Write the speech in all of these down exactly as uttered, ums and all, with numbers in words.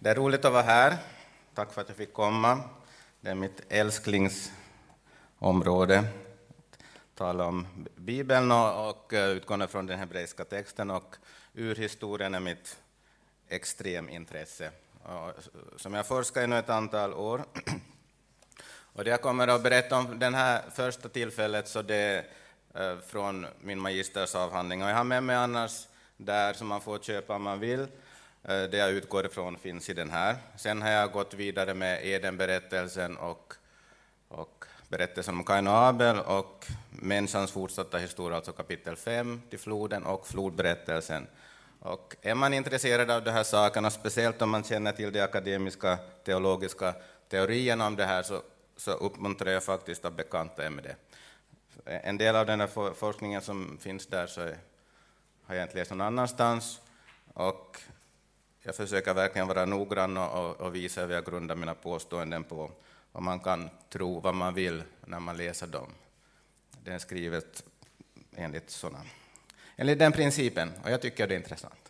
Det är roligt att vara här. Tack för att jag fick komma. Det är mitt älsklingsområde. Tala om Bibeln och, och utgående från den hebreiska texten, och urhistorien är mitt extremintresse. Och, som jag forskar i nu ett antal år. Och det jag kommer att berätta om den här första tillfället, så det är eh, från min magistersavhandling. Och jag har med mig annars där som man får köpa om man vill. Det jag utgår ifrån finns i den här. Sen har jag gått vidare med Eden-berättelsen och, och berättelsen om Kain och Abel och människans fortsatta historia, alltså kapitel fem till floden och flodberättelsen. Och är man intresserad av de här sakerna, speciellt om man känner till de akademiska teologiska teorierna om det här, så, så uppmuntrar jag faktiskt att bekanta er med det. En del av den här forskningen som finns där så har jag inte läst någon annanstans, och jag försöker verkligen vara noggrann och, och visa vad jag grundar mina påståenden på. Och man kan tro vad man vill när man läser dem. Det är skrivet enligt sådana. Enligt den principen, och jag tycker det är intressant.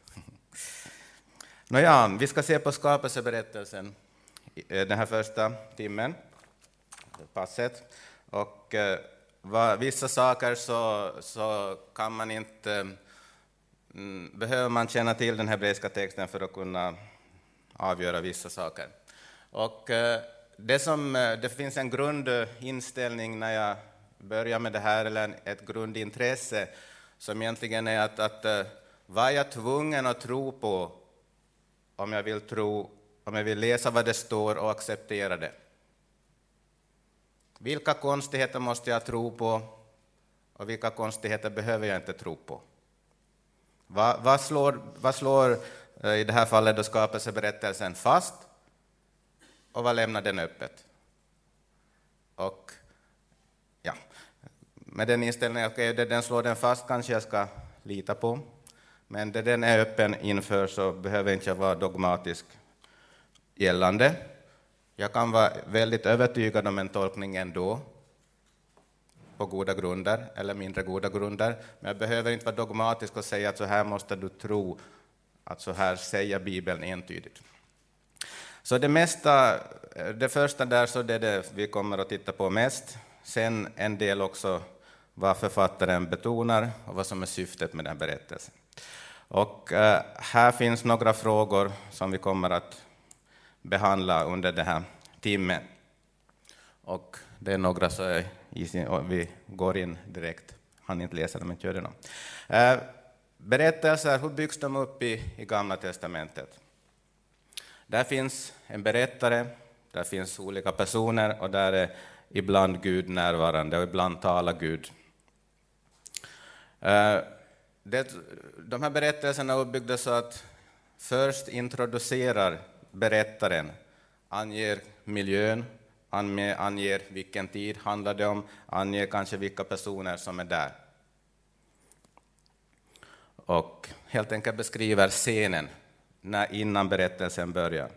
Nåja, vi ska se på skapelseberättelsen den här första timmen, passet. Och eh, vad, vissa saker så, så kan man inte... behöver man känna till den hebreiska texten för att kunna avgöra vissa saker. Och det, som, det finns en grundinställning när jag börjar med det här, eller ett grundintresse, som egentligen är att, att vad är jag tvungen att tro på om jag vill tro, om jag vill läsa vad det står och acceptera det. Vilka konstigheter måste jag tro på och vilka konstigheter behöver jag inte tro på? Vad, vad, slår, vad slår i det här fallet då skapelseberättelsen fast, och vad lämnar den öppet? Och ja, med den inställningen, okej, okay, det den slår den fast kanske jag ska lita på, men det den är öppen inför så behöver inte jag vara dogmatisk gällande. Jag kan vara väldigt övertygad om en tolkning ändå, på goda grunder eller mindre goda grunder, men jag behöver inte vara dogmatisk och säga att så här måste du tro, att så här säger Bibeln entydigt. Så det mesta, det första där, så det är det vi kommer att titta på mest. Sen en del också vad författaren betonar och vad som är syftet med den berättelsen. Och äh, här finns några frågor som vi kommer att behandla under den här timmen. Och det är några så är i sin, och vi går in direkt. Han inte läser dem, men gör det nog. Eh, berättelser, hur byggs de upp i, i Gamla testamentet? Där finns en berättare, där finns olika personer, och där är ibland Gud närvarande och ibland talar Gud. Eh, det, de här berättelserna är uppbyggda så att först introducerar berättaren, anger miljön, anger vilken tid handlar det om, anger kanske vilka personer som är där. Och helt enkelt beskriver scenen när, innan berättelsen börjar.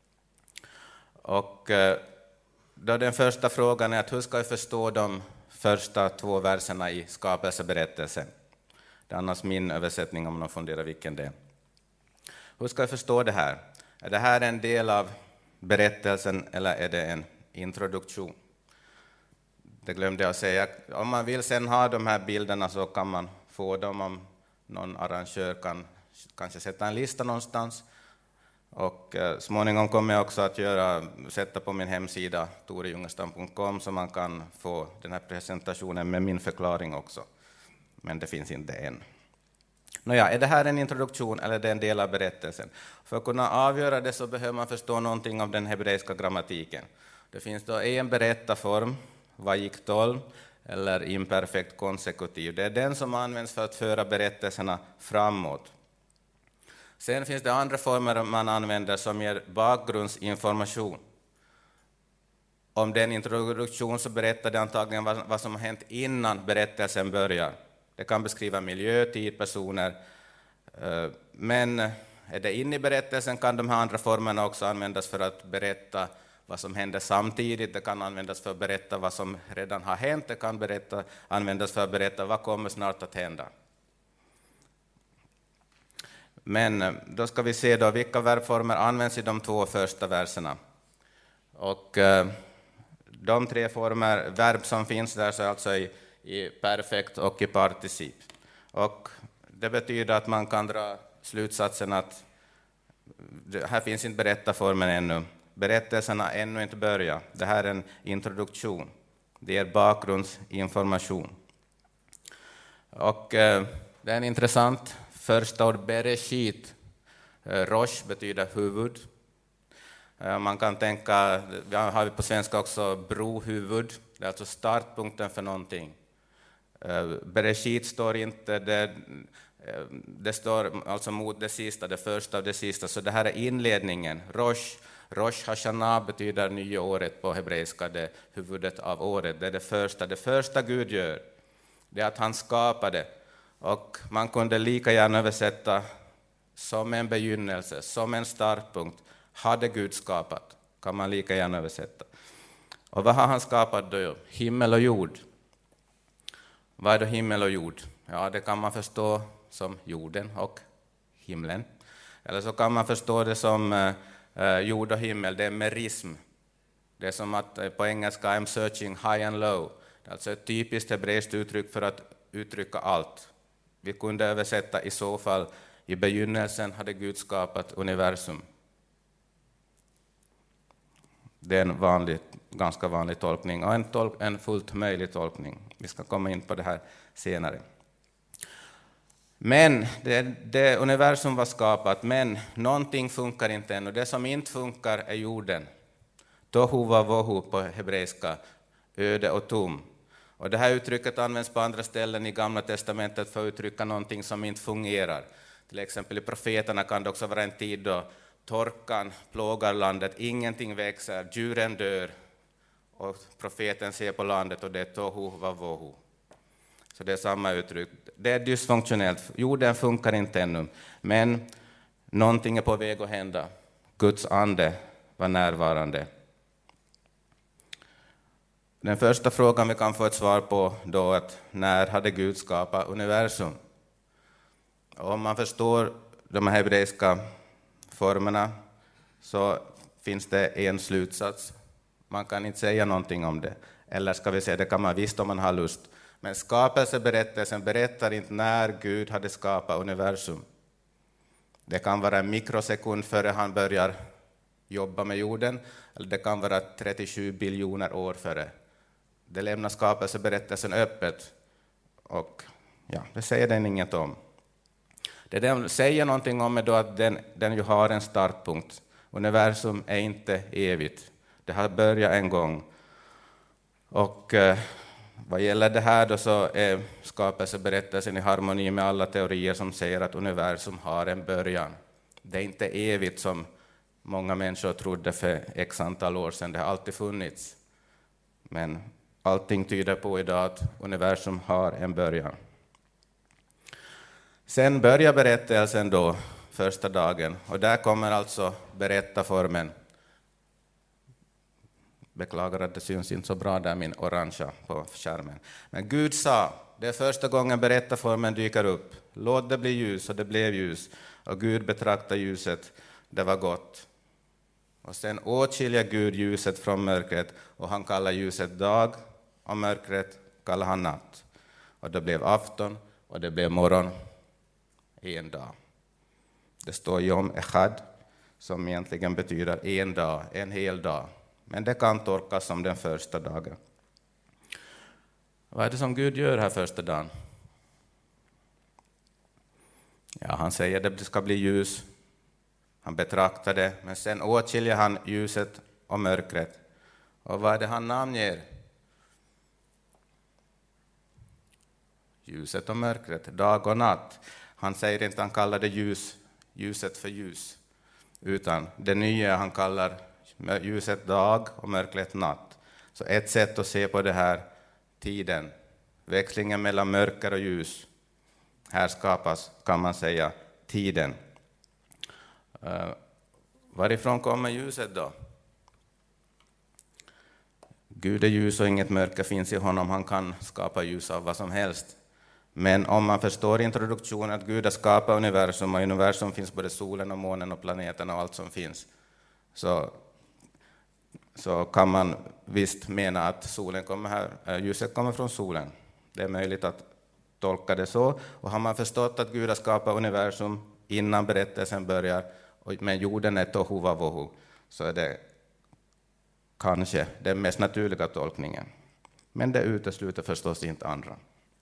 Och då den första frågan är att hur ska jag förstå de första två verserna i skapelseberättelsen? Det är annars min översättning om någon funderar vilken det är. Hur ska jag förstå det här? Är det här en del av berättelsen eller är det en introduktion? Det glömde jag säga. Om man vill sen ha de här bilderna så kan man få dem, om någon arrangör kan kanske sätta en lista någonstans. Och eh, småningom kommer jag också att göra, sätta på min hemsida tore jungestam punkt com, så man kan få den här presentationen med min förklaring också. Men det finns inte än. Nåja, är det här en introduktion eller är det en del av berättelsen? För att kunna avgöra det så behöver man förstå någonting av den hebreiska grammatiken. Det finns då en berättarform, vajiktol, eller imperfekt konsekutiv. Det är den som används för att föra berättelserna framåt. Sen finns det andra former man använder som ger bakgrundsinformation. Om den introduktion så berättar det antagligen vad, vad som har hänt innan berättelsen börjar. Det kan beskriva miljö, tid, personer. Men är det inne i berättelsen kan de här andra formerna också användas för att berätta vad som händer samtidigt. Det kan användas för att berätta vad som redan har hänt. Det kan berätta, användas för att berätta vad kommer snart att hända. Men då ska vi se då vilka verbformer används i de två första verserna. Och eh, de tre former, verb som finns där, så alltså i, i perfekt och i particip. Och det betyder att man kan dra slutsatsen att det här finns inte berättarformen ännu. Berättelserna har ännu inte börjat. Det här är en introduktion. Det är bakgrundsinformation. Och eh, det är en intressant första ord, bereshit. Eh, rosh betyder huvud. Eh, man kan tänka, vi har på svenska också brohuvud. Det är alltså startpunkten för någonting. Eh, bereshit står inte, det, eh, det står alltså mot det sista, det första av det sista. Så det här är inledningen. Rosh, Rosh Hashanah betyder nya året på hebreiska, det huvudet av året. Det är det första. Det första Gud gör, det är att han skapade. Och man kunde lika gärna översätta som en begynnelse, som en startpunkt. Hade Gud skapat, kan man lika gärna översätta. Och vad har han skapat då? Himmel och jord. Vad är då himmel och jord? Ja, det kan man förstå som jorden och himlen. Eller så kan man förstå det som eh, jord och himmel, det är merism. Det är som att eh, på engelska I'm searching high and low. Det är alltså ett typiskt hebreiskt uttryck för att uttrycka allt. Vi kunde översätta i så fall, i begynnelsen hade Gud skapat universum. Det är en vanlig, ganska vanlig tolkning och en, tolk, en fullt möjlig tolkning. Vi ska komma in på det här senare. Men det, det universum var skapat, men någonting funkar inte ännu. Det som inte funkar är jorden. Tohu va vohu på hebreiska, öde och tom. Och det här uttrycket används på andra ställen i Gamla testamentet för att uttrycka någonting som inte fungerar. Till exempel i profeterna kan det också vara en tid då torkan plågar landet, ingenting växer, djuren dör och profeten ser på landet och det är tohu va vohu. Så det är samma uttryck. Det är dysfunktionellt, jorden funkar inte ännu, men någonting är på väg att hända. Guds ande var närvarande. Den första frågan vi kan få ett svar på då är att när hade Gud skapat universum? Och om man förstår de här hebreiska formerna så finns det en slutsats. Man kan inte säga någonting om det. Eller ska vi säga, det kan man visst om man har lust. Men skapelseberättelsen berättar inte när Gud hade skapat universum. Det kan vara en mikrosekund före han börjar jobba med jorden. Eller det kan vara trettiosju biljoner år före. Det lämnar skapelseberättelsen öppet. Och ja, det säger den inget om. Det den säger någonting om är då att den, den ju har en startpunkt. Universum är inte evigt. Det har börjat en gång. Och eh, vad gäller det här då så är skapelseberättelsen i harmoni med alla teorier som säger att universum har en början. Det är inte evigt som många människor trodde för x antal år sedan. Det har alltid funnits. Men allting tyder på idag att universum har en början. Sen börjar berättelsen då, första dagen. Och där kommer alltså berättarformen. Beklagar att det syns inte så bra där, min orangea på skärmen. Men Gud sa, det är första gången berättarformen dyker upp. Låt det bli ljus, och det blev ljus. Och Gud betraktade ljuset, det var gott. Och sen åtskiljer Gud ljuset från mörkret, och han kallar ljuset dag, och mörkret kallar han natt. Och det blev afton, och det blev morgon. En dag. Det står Yom Echad, som egentligen betyder en dag, en hel dag. Men det kan tolkas som den första dagen. Vad är det som Gud gör här första dagen? Ja, han säger att det ska bli ljus. Han betraktar det, men sen åtskiljer han ljuset och mörkret. Och vad är det han namnger? Ljuset och mörkret, dag och natt. Han säger inte, han kallar det ljus, ljuset för ljus. Utan det nya han kallar ljuset dag och mörkret natt. Så ett sätt att se på det här tiden, växlingen mellan mörker och ljus. Här skapas, kan man säga, tiden. Uh, varifrån kommer ljuset då? Gud är ljus och inget mörker finns i honom. Han kan skapa ljus av vad som helst. Men om man förstår introduktionen att Gud har skapat universum och i universum finns både solen och månen och planeterna och allt som finns, så, så kan man visst mena att solen kommer här, ljuset kommer från solen. Det är möjligt att tolka det så. Och har man förstått att Gud har skapat universum innan berättelsen börjar, men jorden är tohu vavohu, så är det kanske den mest naturliga tolkningen. Men det utesluter förstås inte andra.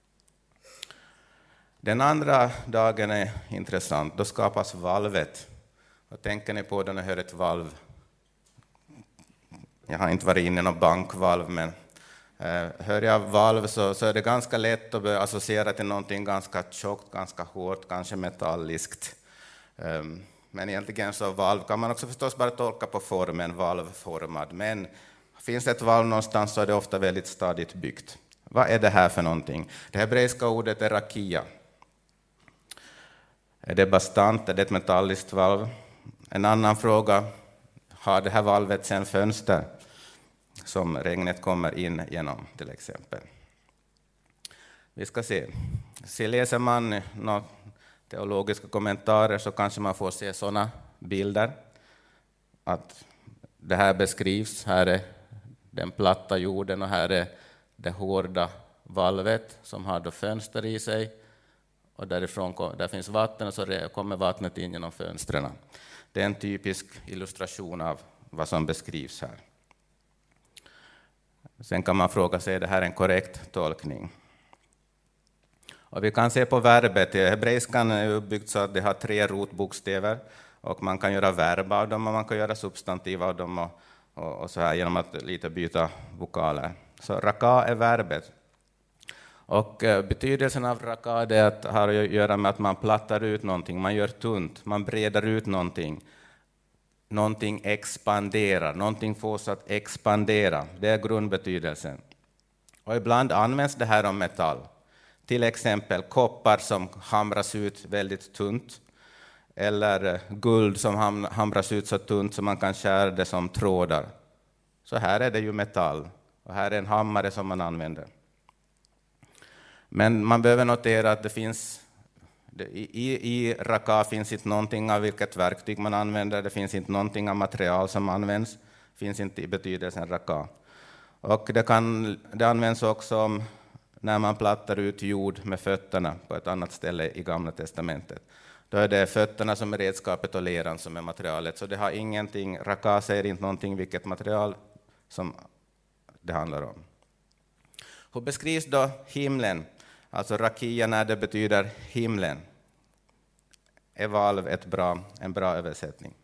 Den andra dagen är intressant. Då skapas valvet. Vad tänker ni på när ni hör ett valv? Jag har inte varit inne i någon bankvalv, men eh, hör jag valv så, så är det ganska lätt att börja associera till någonting ganska tjockt, ganska hårt, kanske metalliskt. Um, men egentligen så valv kan man också förstås bara tolka på formen, valvformad. Men finns ett valv någonstans så är det ofta väldigt stadigt byggt. Vad är det här för någonting? Det hebreiska ordet är rakia. Är det bastant? Är det ett metalliskt valv? En annan fråga, har det här valvet sen fönster som regnet kommer in genom till exempel? Vi ska se. Så läser man några teologiska kommentarer så kanske man får se sådana bilder. Att det här beskrivs, här är den platta jorden och här är det hårda valvet som har då fönster i sig. Och därifrån där finns vatten och så kommer vattnet in genom fönstren. Det är en typisk illustration av vad som beskrivs här. Sen kan man fråga sig, är det här en korrekt tolkning? Och vi kan se på verbet. Hebreiskan är uppbyggt så att det har tre rotbokstäver. Och man kan göra verb av dem och man kan göra substantiv av dem och, och, och så här genom att lite byta vokaler. Så raka är verbet. Och eh, betydelsen av raka är att har att göra med att man plattar ut någonting, man gör tunt, man breder ut någonting. Någonting expanderar, någonting fås att expandera. Det är grundbetydelsen. Och ibland används det här om metall. Till exempel koppar som hamras ut väldigt tunt. Eller guld som hamras ut så tunt så man kan skära det som trådar. Så här är det ju metall. Och här är en hammare som man använder. Men man behöver notera att det finns, i, i raka finns inte någonting av vilket verktyg man använder. Det finns inte någonting av material som används. Det finns inte i betydelsen raka. Och det, kan, det används också om när man plattar ut jord med fötterna på ett annat ställe i Gamla testamentet. Då är det fötterna som är redskapet och leran som är materialet. Så det har ingenting, raka säger inte någonting vilket material som det handlar om. Hur beskrivs då himlen? Alltså rakia när det betyder himlen. Är valv ett bra, en bra översättning.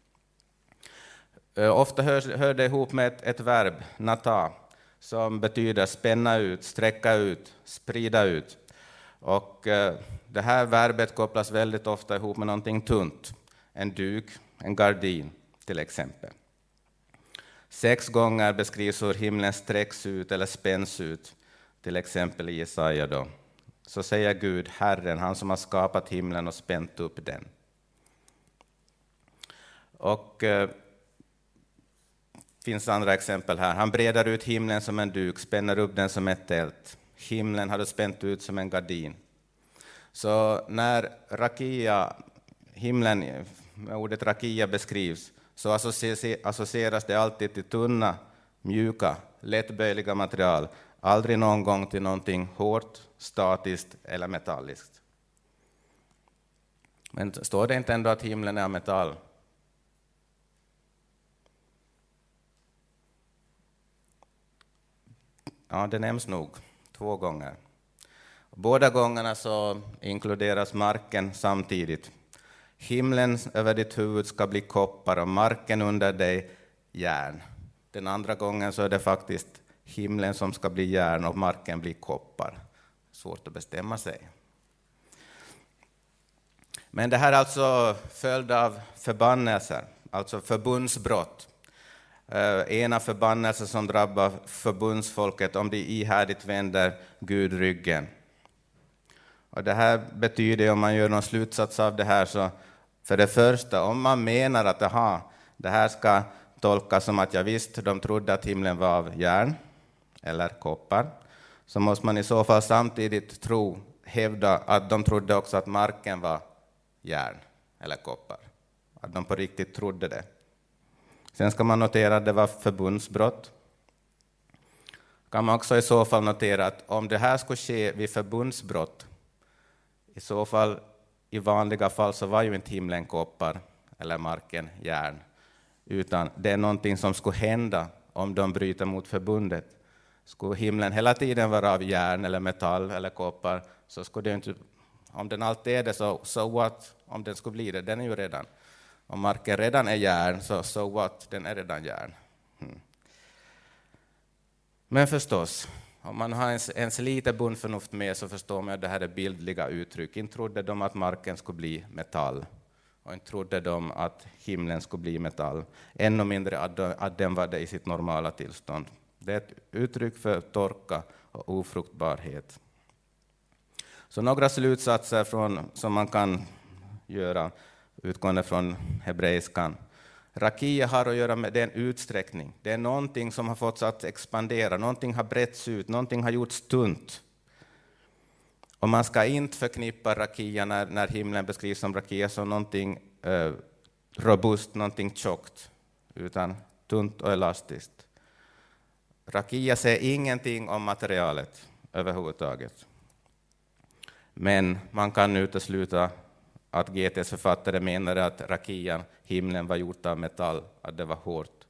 Ofta hör, hör det ihop med ett, ett verb, nata, som betyder spänna ut, sträcka ut, sprida ut. Och eh, det här verbet kopplas väldigt ofta ihop med någonting tunt. En duk, en gardin till exempel. Sex gånger beskrivs hur himlen sträcks ut eller spänns ut. Till exempel i Jesaja då. Så säger Gud, Herren, han som har skapat himlen och spänt upp den. Och eh, finns andra exempel här. Han breder ut himlen som en duk, spänner upp den som ett tält. Himlen hade spänt ut som en gardin. Så när rakia, himlen med ordet rakia beskrivs, så associeras det alltid till tunna, mjuka, lättböjliga material. Aldrig någon gång till någonting hårt, statiskt eller metalliskt. Men står det inte ändå att himlen är metall? Ja, det nämns nog två gånger. Båda gångerna så inkluderas marken samtidigt. Himlen över ditt huvud ska bli koppar och marken under dig järn. Den andra gången så är det faktiskt himlen som ska bli järn och marken blir koppar. Svårt att bestämma sig. Men det här är alltså följd av förbannelser, alltså förbundsbrott. Uh, ena förbannelsen som drabbar förbundsfolket om de ihärdigt vänder Gud ryggen. Och det här betyder, om man gör någon slutsats av det här, så för det första, om man menar att aha, det här ska tolkas som att jag visst, de trodde att himlen var av järn eller koppar, så måste man i så fall samtidigt tro hävdade att de trodde också att marken var järn eller koppar. Att de på riktigt trodde det. Sen ska man notera att det var förbundsbrott. Kan man också i så fall notera att om det här skulle ske vid förbundsbrott, i så fall i vanliga fall så var ju inte himlen koppar eller marken järn, utan det är någonting som skulle hända om de bryter mot förbundet. Skulle himlen hela tiden vara av järn eller metall eller koppar, så skulle det inte, om den alltid är det, så so what, om den skulle bli det, den är ju redan. Om marken redan är järn, så so what, den är redan järn. Hmm. Men förstås, om man har ens, ens lite bondförnuft med, så förstår man att det här är bildliga uttryck. Inte trodde de att marken skulle bli metall, och inte trodde de att himlen skulle bli metall. Ännu mindre att, de, att den var det i sitt normala tillstånd. Det är ett uttryck för torka och ofruktbarhet. Så några slutsatser från, som man kan göra utgående från hebreiskan. Rakia har att göra med den utsträckning. Det är någonting som har fått att expandera, någonting har bretts ut, någonting har gjorts tunt. Och man ska inte förknippa rakia när, när himlen beskrivs som rakia som någonting eh, robust, någonting tjockt, utan tunt och elastiskt. Rakia säger ingenting om materialet överhuvudtaget. Men man kan utesluta att G T:s författare menade att rakian, himlen, var gjort av metall, att det var hårt.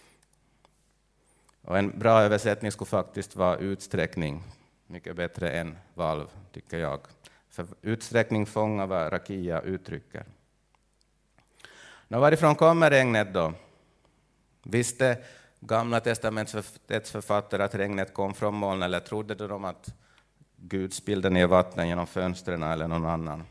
Och en bra översättning skulle faktiskt vara utsträckning, mycket bättre än valv, tycker jag. För utsträckning fångar vad rakia uttrycker. Nå, varifrån kommer regnet då? Visste Gamla testamentets författare att regnet kom från moln, eller trodde de att Gud spillde ner vatten genom fönstren eller någon annan?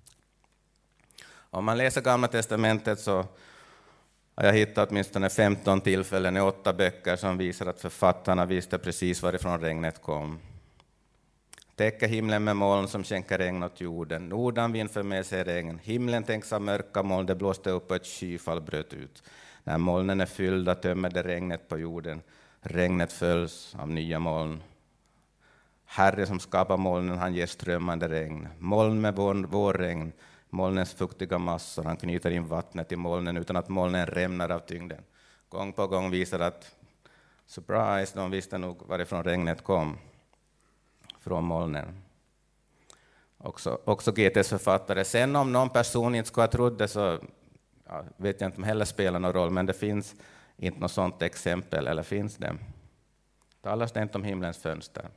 Om man läser Gamla testamentet så har jag hittat åtminstone femton tillfällen i åtta böcker som visar att författarna visste precis varifrån regnet kom. Täcker himlen med moln som skänker regn åt jorden. Nordanvind för med sig regn. Himlen tänks av mörka moln, det blåste upp och ett skyfall bröt ut. När molnen är fyllda tömmer det regnet på jorden. Regnet följs av nya moln. Herre som skapar molnen, han ger strömmande regn. Moln med vår, vår regn. Molnens fuktiga massor, han knyter in vattnet i molnen utan att molnen rämnar av tyngden. Gång på gång visar att, surprise, de visste nog varifrån regnet kom. Från molnen. Också, också G T:s författare. Sen om någon person inte skulle ha trott det, så ja, vet jag inte om heller spelar någon roll, men det finns inte något sådant exempel, eller finns det? Talas det inte om himlens fönster?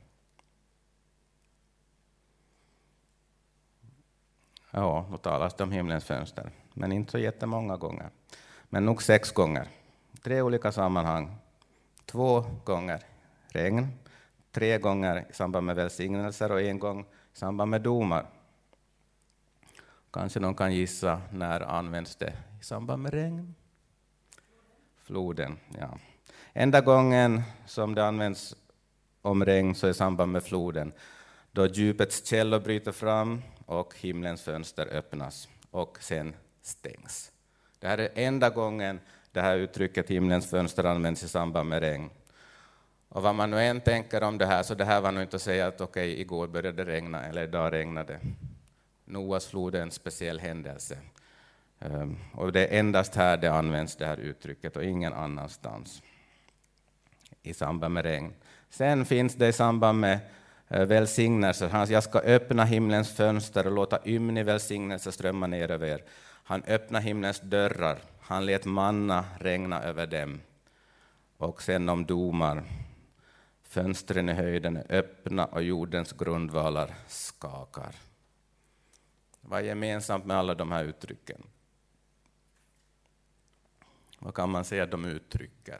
Ja, då talas det om himlens fönster, men inte så jättemånga gånger. Men nog sex gånger. Tre olika sammanhang. Två gånger regn, tre gånger i samband med välsignelser och en gång i samband med domar. Kanske någon kan gissa när används det i samband med regn? Floden, ja. Enda gången som det används om regn så är i samband med floden, då djupets källor bryter fram och himlens fönster öppnas och sen stängs. Det här är enda gången det här uttrycket himlens fönster används i samband med regn. Och vad man nu än tänker om det här, så det här var nog inte att säga att okej, okay, igår började det regna eller idag regnade. Noas flod är en speciell händelse. Um, och det är endast här det används, det här uttrycket, och ingen annanstans i samband med regn. Sen finns det i samband med uh, välsignelser. Jag ska öppna himlens fönster och låta ymnig välsignelse strömma ner över er. Han öppnar himlens dörrar. Han lät manna regna över dem. Och sen om domar. Fönstren i höjden är öppna och jordens grundvalar skakar. Vad är gemensamt med alla de här uttrycken? Vad kan man säga att de uttrycker?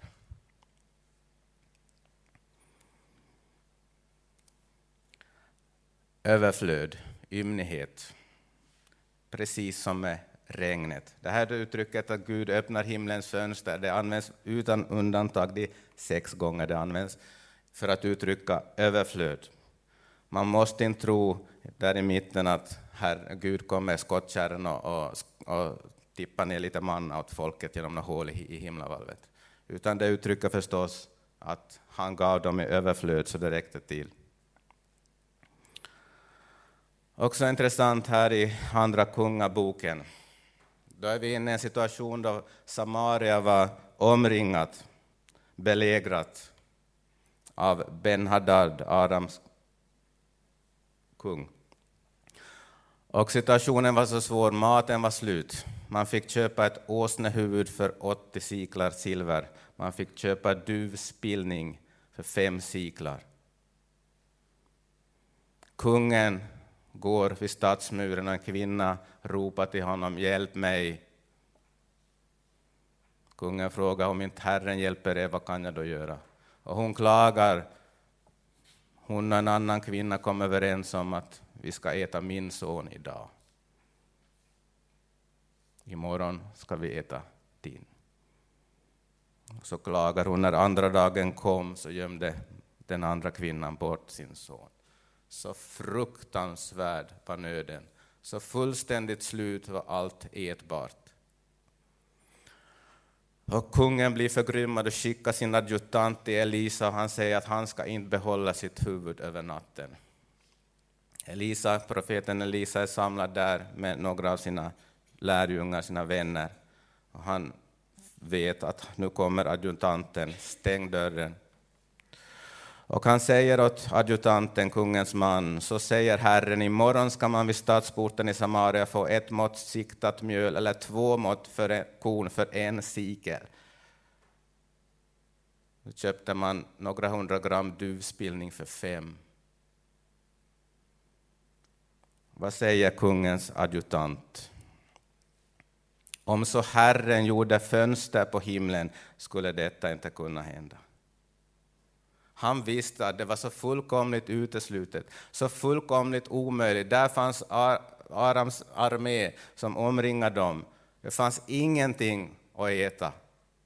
Överflöd, ymnighet. Precis som med regnet. Det här uttrycket att Gud öppnar himlens fönster, det används utan undantag, det är sex gånger det används för att uttrycka överflöd. Man måste inte tro där i mitten att här, Gud kommer med skottkärran och, och, och tippar ner lite manna åt folket genom några hål i, i himlavalvet. Utan det uttrycker förstås att han gav dem i överflöd så det räckte till. Också intressant här i andra kungaboken. Då är vi inne i en situation då Samaria var omringat, belägrat av Ben-Hadad, Arams kung. Och situationen var så svår, maten var slut. Man fick köpa ett åsnehuvud för åttio siklar silver. Man fick köpa duvspillning för fem siklar. Kungen går vid stadsmuren och en kvinna ropar till honom, hjälp mig. Kungen frågar, om inte Herren hjälper er, vad kan jag då göra? Och hon klagar. Hon och en annan kvinna kom överens om att vi ska äta min son idag. Imorgon ska vi äta din. Så klagar hon. När andra dagen kom så gömde den andra kvinnan bort sin son. Så fruktansvärd var nöden. Så fullständigt slut var allt ätbart. Och kungen blir förgrymmad och skickar sin adjutant till Elisa. Och han säger att han ska inte behålla sitt huvud över natten. Elisa, profeten Elisa är samlad där med några av sina lärjungar, sina vänner. Och han vet att nu kommer adjutanten, stäng dörren. Och han säger åt adjutanten, kungens man, så säger Herren, imorgon ska man vid stadsporten i Samaria få ett mått siktat mjöl eller två mått för en korn för en sikel. Då köpte man några hundra gram duvspillning för fem. Vad säger kungens adjutant? Om så Herren gjorde fönster på himlen skulle detta inte kunna hända. Han visste att det var så fullkomligt uteslutet, så fullkomligt omöjligt. Där fanns Arams armé som omringade dem. Det fanns ingenting att äta.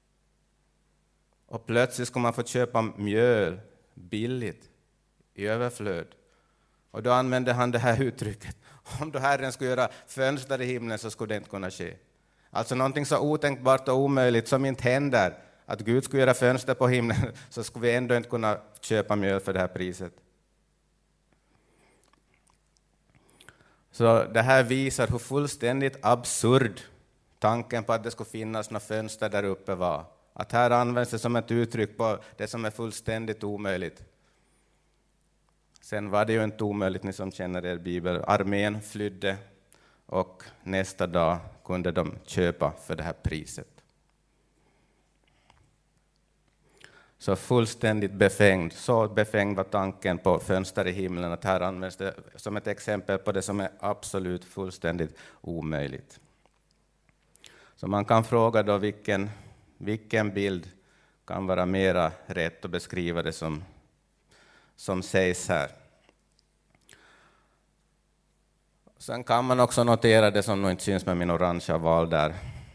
Och plötsligt skulle man få köpa mjöl billigt, i överflöd. Och då använde han det här uttrycket. Om då Herren skulle göra fönster i himlen så skulle det inte kunna ske. Alltså någonting så otänkbart och omöjligt som inte händer. Att Gud skulle göra fönster på himlen så skulle vi ändå inte kunna köpa mjöl för det här priset. Så det här visar hur fullständigt absurd tanken på att det skulle finnas några fönster där uppe var. Att här används det som ett uttryck på det som är fullständigt omöjligt. Sen var det ju inte omöjligt, ni som känner er bibel. Armén flydde och nästa dag kunde de köpa för det här priset. Så fullständigt befängd, så befängd var tanken på fönster i himlen att här används det som ett exempel på det som är absolut fullständigt omöjligt. Så man kan fråga då vilken, vilken bild kan vara mera rätt att beskriva det som, som sägs här. Sen kan man också notera det som nog inte syns med min orangea val där.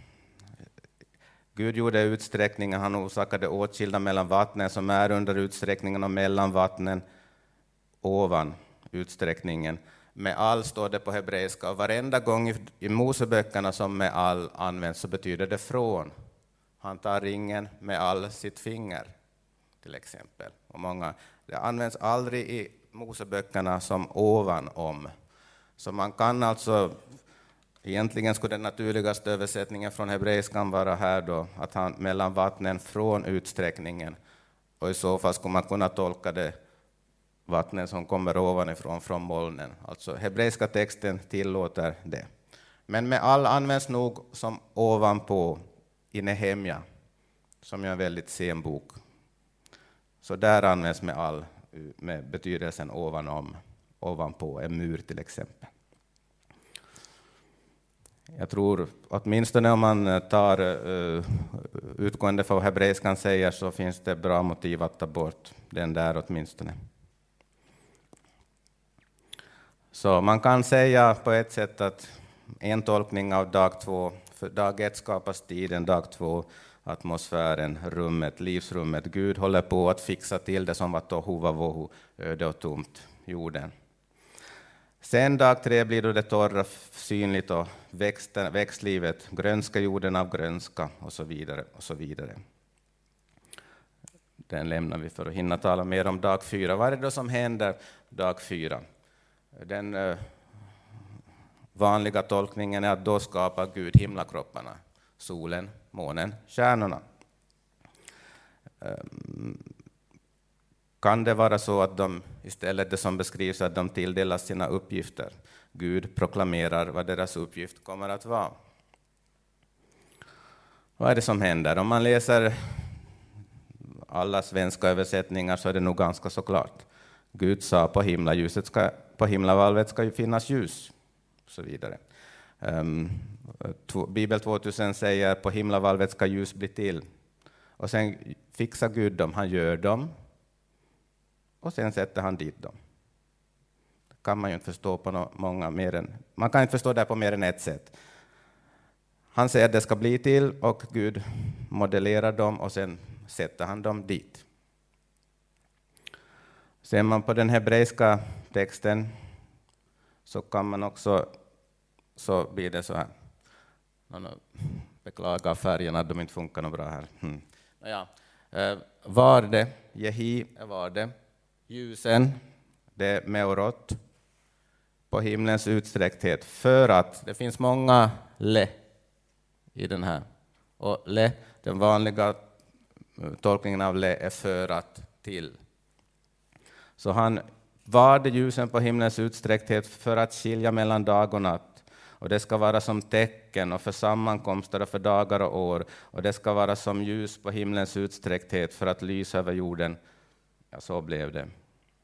Gud gjorde utsträckningen, han orsakade åtskillnad mellan vattnen som är under utsträckningen och mellan vattnen ovan utsträckningen. Med all står det på hebreiska, och varenda gång i, i Moseböckerna som med all används så betyder det från. Han tar ringen med all sitt finger till exempel. Och många, det används aldrig i Moseböckerna som ovan om. Så man kan alltså, egentligen skulle den naturligaste översättningen från hebreiskan vara här då, att han mellan vattnen från utsträckningen, och i så fall skulle man kunna tolka det vattnen som kommer ovanifrån från molnen. Alltså hebreiska texten tillåter det. Men med all används nog som ovanpå i Nehemja, som är en väldigt sen bok. Så där används med all med betydelsen ovanom, ovanpå en mur till exempel. Jag tror, åtminstone om man tar uh, utgående från vad hebreiskan säger, så finns det bra motiv att ta bort den där åtminstone. Så man kan säga på ett sätt att en tolkning av dag två, för dag ett skapas tiden, dag två atmosfären, rummet, livsrummet. Gud håller på att fixa till det som var tohu vavohu, öde och tomt, jorden. Sen dag tre blir det torra synligt och växten, växtlivet, grönska jorden av grönska och så vidare och så vidare. Den lämnar vi för att hinna tala mer om dag fyra. Vad är det då som händer dag fyra? Den uh, vanliga tolkningen är att då skapar Gud himlakropparna, solen, månen, stjärnorna. Kan det vara så att de istället det som beskrivs att de tilldelas sina uppgifter? Gud proklamerar vad deras uppgift kommer att vara. Vad är det som händer? Om man läser alla svenska översättningar så är det nog ganska så klart. Gud sa på himlaljuset ska, på himlavalvet ska ju finnas ljus, och så vidare. Um, Bibel tvåtusen säger på himlavalvet ska ljus bli till. Och sen fixar Gud dem, han gör dem. Och sen sätter han dit dem. Det kan man ju inte förstå på no- många mer än, man kan inte förstå det på mer än ett sätt. Han säger att det ska bli till och Gud modellerar dem och sen sätter han dem dit. Ser man på den hebreiska texten så kan man också, så blir det så här. Beklagar färgerna att de inte funkar något bra här. Hmm. Ja. Var det, Jehi var det, ljusen, det är meorot, på himlens utsträckthet. För att det finns många le i den här. Och le, den vanliga tolkningen av le är för att till. Så han var det ljusen på himlens utsträckthet för att skilja mellan dag och natt. Och det ska vara som tecken och för sammankomster och för dagar och år. Och det ska vara som ljus på himlens utsträckthet för att lysa över jorden. Ja, så blev det.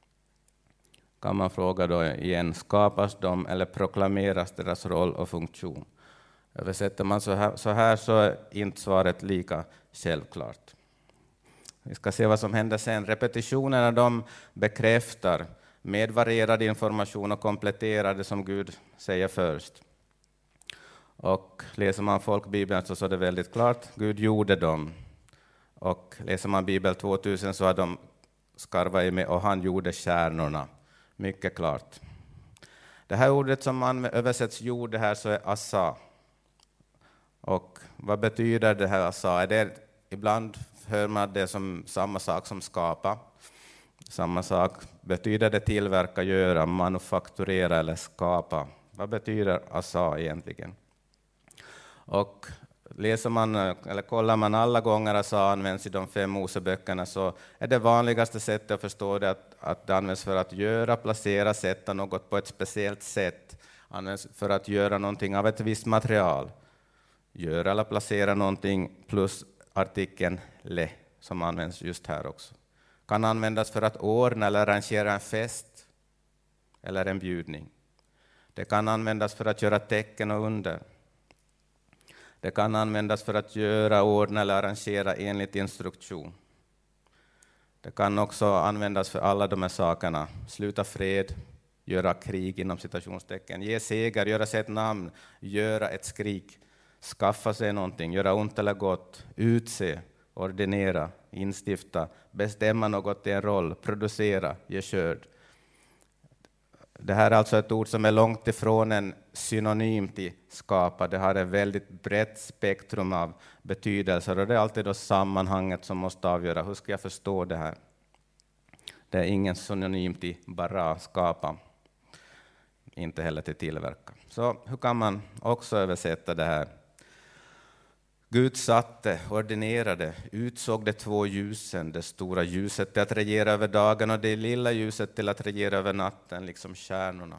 Kan man fråga då igen, skapas de eller proklameras deras roll och funktion? Översätter man så här, så här så är inte svaret lika självklart. Vi ska se vad som händer sen. Repetitionerna de bekräftar med varierad information och kompletterar det som Gud säger först. Och läser man folkbibeln så är det väldigt klart, Gud gjorde dem. Och läser man Bibel tvåtusen så har de skarvat med och han gjorde stjärnorna. Mycket klart. Det här ordet som man översätts gjorde här så är asa. Och vad betyder det här asa? Är det, ibland hör man det som samma sak som skapa. Samma sak. Betyder det tillverka, göra, manufakturera eller skapa? Vad betyder asa egentligen? Och läser man eller kollar man alla gånger asa används i de fem Moseböckerna så är det vanligaste sättet att förstå det att, att det används för att göra, placera, sätta något på ett speciellt sätt. Används för att göra någonting av ett visst material. Göra eller placera någonting plus artikeln le som används just här också. Kan användas för att ordna eller arrangera en fest eller en bjudning. Det kan användas för att göra tecken och under. Det kan användas för att göra, ordna eller arrangera enligt instruktion. Det kan också användas för alla de här sakerna. Sluta fred, göra krig inom citationstecken, ge seger, göra sig ett namn, göra ett skrik, skaffa sig någonting, göra ont eller gott, utse, ordinera, instifta, bestämma något i en roll, producera, ge skörd. Det här är alltså ett ord som är långt ifrån en synonym till skapa. Det har ett väldigt brett spektrum av betydelser och det är alltid då sammanhanget som måste avgöra. Hur ska jag förstå det här? Det är ingen synonym till bara skapa. Inte heller till tillverka. Så hur kan man också översätta det här? Gud satte, ordinerade, utsåg de två ljusen, det stora ljuset till att regera över dagen och det lilla ljuset till att regera över natten, liksom stjärnorna.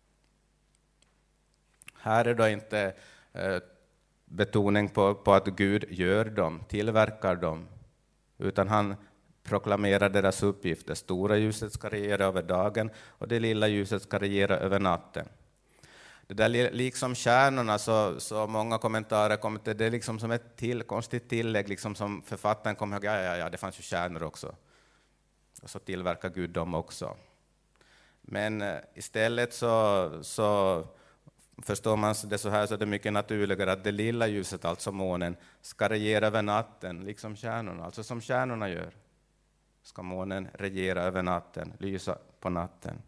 Här är då inte eh, betoning på, på att Gud gör dem, tillverkar dem, utan han proklamerar deras uppgift. Det stora ljuset ska regera över dagen och det lilla ljuset ska regera över natten. Det där liksom stjärnorna så, så många kommentarer kommer till det liksom som ett till, konstigt tillägg liksom som författaren kommer ihåg, ja, ja, ja, det fanns ju stjärnor också. Och så tillverkar Gud dem också. Men eh, istället så, så förstår man det så här så det är mycket naturligare att det lilla ljuset, alltså månen, ska regera över natten, liksom stjärnorna. Alltså som stjärnorna gör ska månen regera över natten, lysa på natten.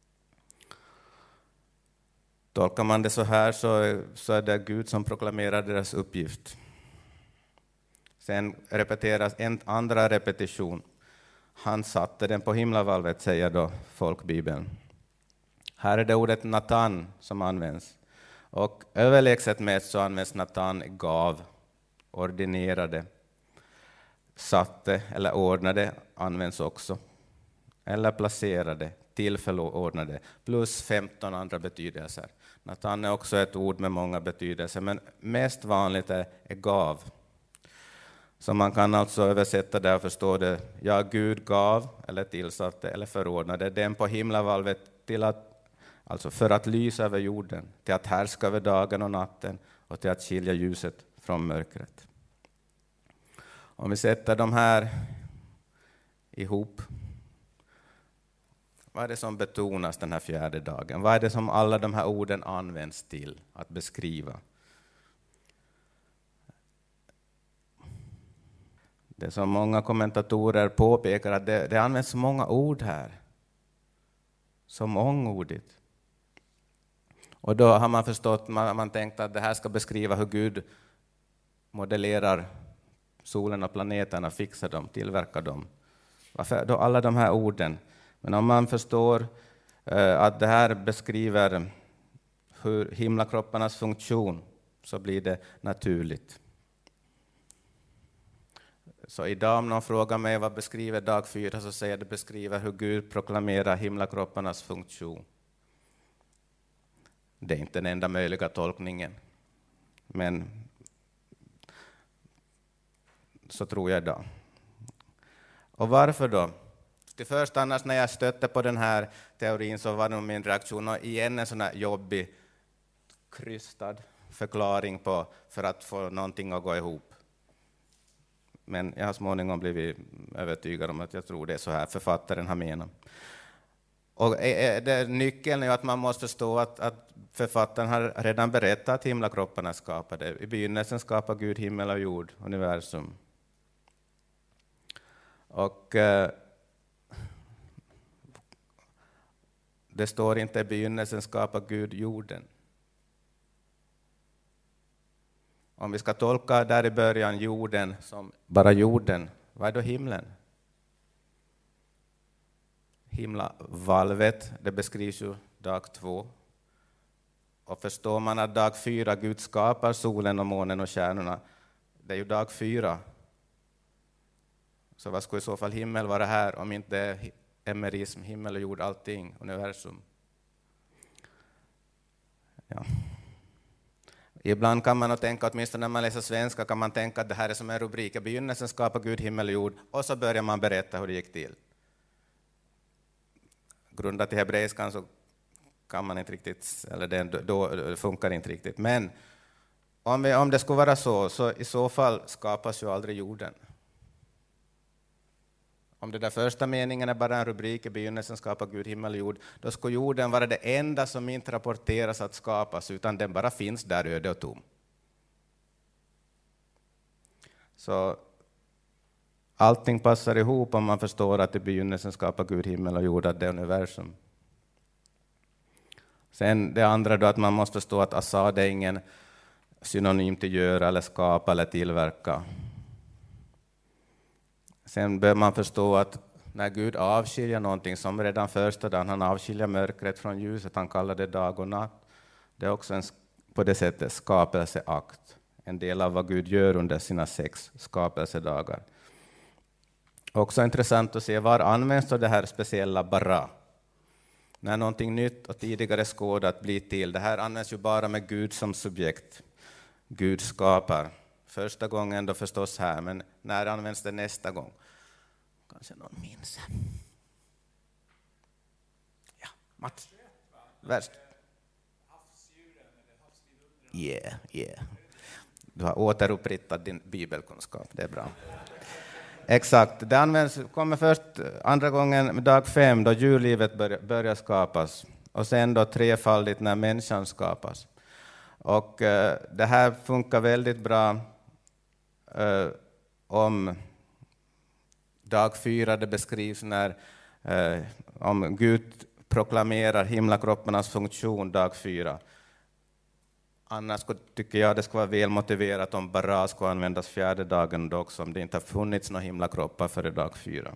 Tolkar man det så här så, så är det Gud som proklamerar deras uppgift. Sen repeteras en andra repetition. Han satte den på himlavalvet, säger då folkbibeln. Här är det ordet Natan som används. Och överlägset mest så används Natan gav, ordinerade, satte eller ordnade används också. Eller placerade, tillförordnade, plus femton andra betydelser. Natan är också ett ord med många betydelser, men mest vanligt är, är gav. Så man kan alltså översätta det och förstå det. Ja, Gud gav, eller tillsatte, eller förordnade den på himlavalvet till att, alltså för att lysa över jorden, till att härska över dagen och natten och till att skilja ljuset från mörkret. Om vi sätter de här ihop, vad är det som betonas den här fjärde dagen? Vad är det som alla de här orden används till att beskriva? Det som många kommentatorer påpekar att det, det används så många ord här. Så mångordigt. Och då har man förstått, man, man tänkt att det här ska beskriva hur Gud modellerar solen och planeterna, fixar dem, tillverkar dem. Varför då alla de här orden? Men om man förstår eh, att det här beskriver hur himlakropparnas funktion, så blir det naturligt. Så idag om någon frågar mig vad beskriver dag fyra, så säger jag det beskriver hur Gud proklamerar himlakropparnas funktion. Det är inte den enda möjliga tolkningen, men så tror jag idag. Och varför då? Till först annars när jag stötte på den här teorin så var nog min reaktion och igen en sån här jobbig, krystad förklaring på för att få någonting att gå ihop. Men jag har småningom blivit övertygad om att jag tror det är så här författaren har menat. Och det, nyckeln är att man måste förstå att, att författaren har redan berättat att himlakropparna skapade. I begynnelsen skapade Gud himmel och jord, universum. Och eh, det står inte i begynnelsen skapade Gud jorden. Om vi ska tolka där i början jorden som bara jorden, vad är då himlen? Himlavalvet, det beskrivs ju dag två. Och förstår man att dag fyra Gud skapar solen och månen och stjärnorna, det är ju dag fyra. Så vad skulle i så fall himmel vara här om inte emerism, himmel och jord, allting, universum? Ja. Ibland kan man tänka, åtminstone när man läser svenska, kan man tänka att det här är som en rubrik. I begynnelsen skapar Gud himmel och jord, och så börjar man berätta hur det gick till. Grundat i hebreiskan så kan man inte riktigt, eller det, då det funkar inte riktigt. Men om, vi, om det skulle vara så, så i så fall skapas ju aldrig jorden. Om det där första meningen är bara en rubrik, i begynnelsen skapar Gud himmel och jord, då skulle jorden vara det enda som inte rapporteras att skapas, utan den bara finns där öde och tom. Så allting passar ihop om man förstår att i begynnelsen skapar Gud himmel och jord, att det är universum. Sen det andra då, att man måste förstå att asa, det är ingen synonym till göra eller skapa eller tillverka. Sen bör man förstå att när Gud avskiljer någonting, som redan första dagen, han avskiljer mörkret från ljuset, han kallar det dag och natt. Det är också en, på det sättet, skapelseakt. En del av vad Gud gör under sina sex skapelsedagar. Också intressant att se var används då det här speciella bara. När någonting nytt och tidigare skådat blir till. Det här används ju bara med Gud som subjekt. Gud skapar. Första gången då förstås här, men när används det nästa gång? Kanske någon minns. Ja, Mats. Värst. Yeah, yeah. Du har återupprittat din bibelkunskap, det är bra. Exakt, det används, kommer först andra gången dag fem då djurlivet börjar, börjar skapas. Och sen då trefaldigt när människan skapas. Och eh, det här funkar väldigt bra eh, om dag fyra, det beskrivs när eh, om Gud proklamerar himlakropparnas funktion dag fyra. Annars tycker jag det ska vara väl motiverat om bara ska användas fjärde dagen då också, om det inte har funnits några himlakroppar före dag fyra.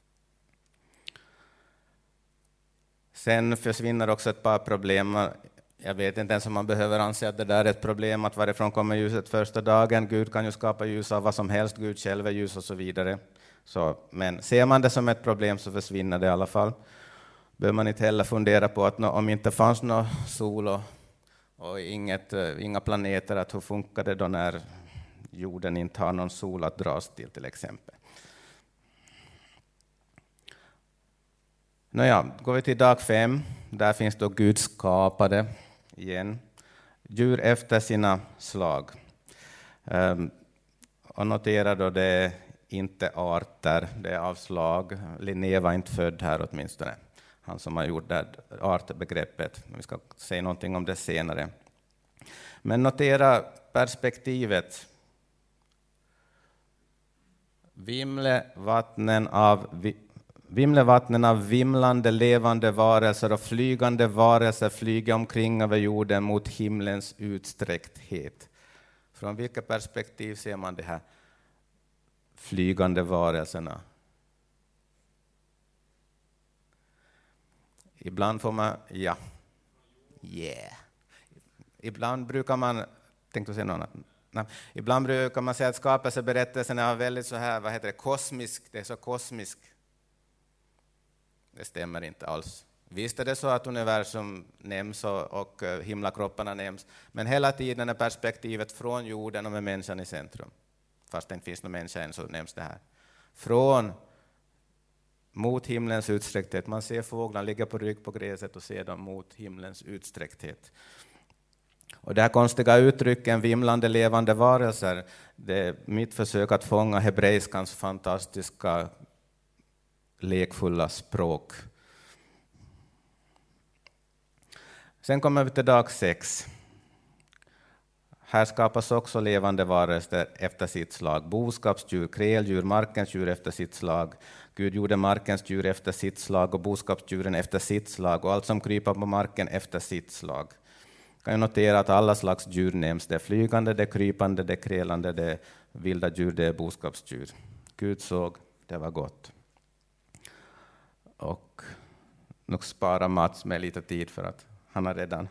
Sen försvinner också ett par problem. Jag vet inte ens om man behöver anse att det där är ett problem, att varifrån kommer ljuset första dagen. Gud kan ju skapa ljus av vad som helst, Gud själv är ljus och så vidare. Så, men ser man det som ett problem så försvinner det i alla fall. Behöver man inte heller fundera på att om inte fanns någon sol och, och inget, inga planeter, att hur funkar det då när jorden inte har någon sol att dras till till exempel. Nåja, går vi till dag fem. Där finns då Gud skapade igen. Djur efter sina slag. Um, och notera då det är inte arter, det är av slag. Linné var inte född här åtminstone. Han som har gjort det artbegreppet. Vi ska säga någonting om det senare. Men notera perspektivet. Vimle vattnen av... Vimle vattnen av vimlande levande varelser och flygande varelser flyger omkring över jorden mot himlens utsträckthet. Från vilket perspektiv ser man de här flygande varelserna? Ibland får man, ja, yeah. Ibland brukar man, tänkte säga något annat. Nej. Ibland brukar man säga att skapelseberättelsen är väldigt så här, vad heter det, kosmisk, det är så kosmisk. Det stämmer inte alls. Visst är det så att universum nämns och, och himlakropparna nämns, men hela tiden är perspektivet från jorden och med människan i centrum. Fast det inte finns någon människa än så nämns det här. Från mot himlens utsträckthet. Man ser fåglarna ligga på rygg på gräset och ser dem mot himlens utsträckthet. Och det här konstiga uttrycken, vimlande levande varelser, det är mitt försök att fånga hebreiskans fantastiska lekfulla språk. Sen kommer vi till dag sex. Här skapas också levande varelser efter sitt slag. Boskapsdjur, kräldjur, markens djur efter sitt slag. Gud gjorde markens djur efter sitt slag och boskapsdjuren efter sitt slag och allt som kryper på marken efter sitt slag. Kan jag notera att alla slags djur nämns. Det är flygande, det är krypande, det är krälande, det är vilda djur, det är boskapsdjur. Gud såg, det var gott. Och nog spara Mats med lite tid för att han har redan...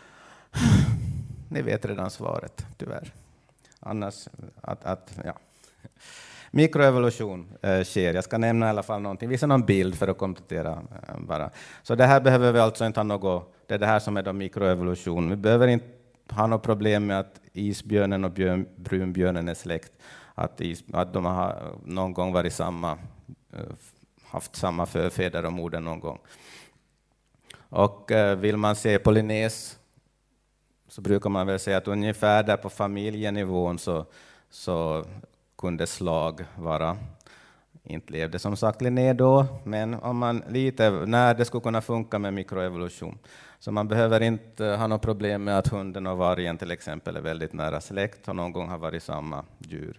Ni vet redan svaret, tyvärr. Annars, att, att ja. Mikroevolution eh, sker. Jag ska nämna i alla fall någonting. Visa någon bild för att komplettera eh, bara. Så det här behöver vi alltså inte ha något... Det är det här som är då mikroevolution. Vi behöver inte ha något problem med att isbjörnen och björn, brunbjörnen är släkt. Att, is, att de har någon gång varit samma... Eh, haft samma förfäder och moder någon gång. Och eh, vill man se Polynesisk så brukar man väl säga att ungefär där på familjenivån så, så kunde slag vara. Inte levde som sagt Linné då, men om man lite när det skulle kunna funka med mikroevolution. Så man behöver inte ha något problem med att hunden och vargen till exempel är väldigt nära släkt och någon gång har varit samma djur.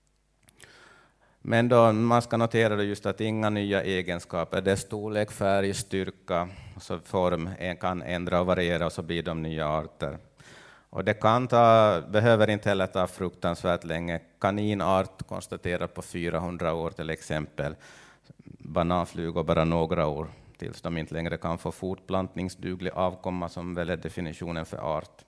Men då man ska notera då just att inga nya egenskaper, det är storlek, färg, styrka, så form kan ändra och variera och så blir de nya arter. Och det kan ta, behöver inte heller ta fruktansvärt länge. Kaninart konstaterat på fyrahundra år till exempel. Bananflugor bara några år tills de inte längre kan få fortplantningsduglig avkomma som väl är definitionen för art.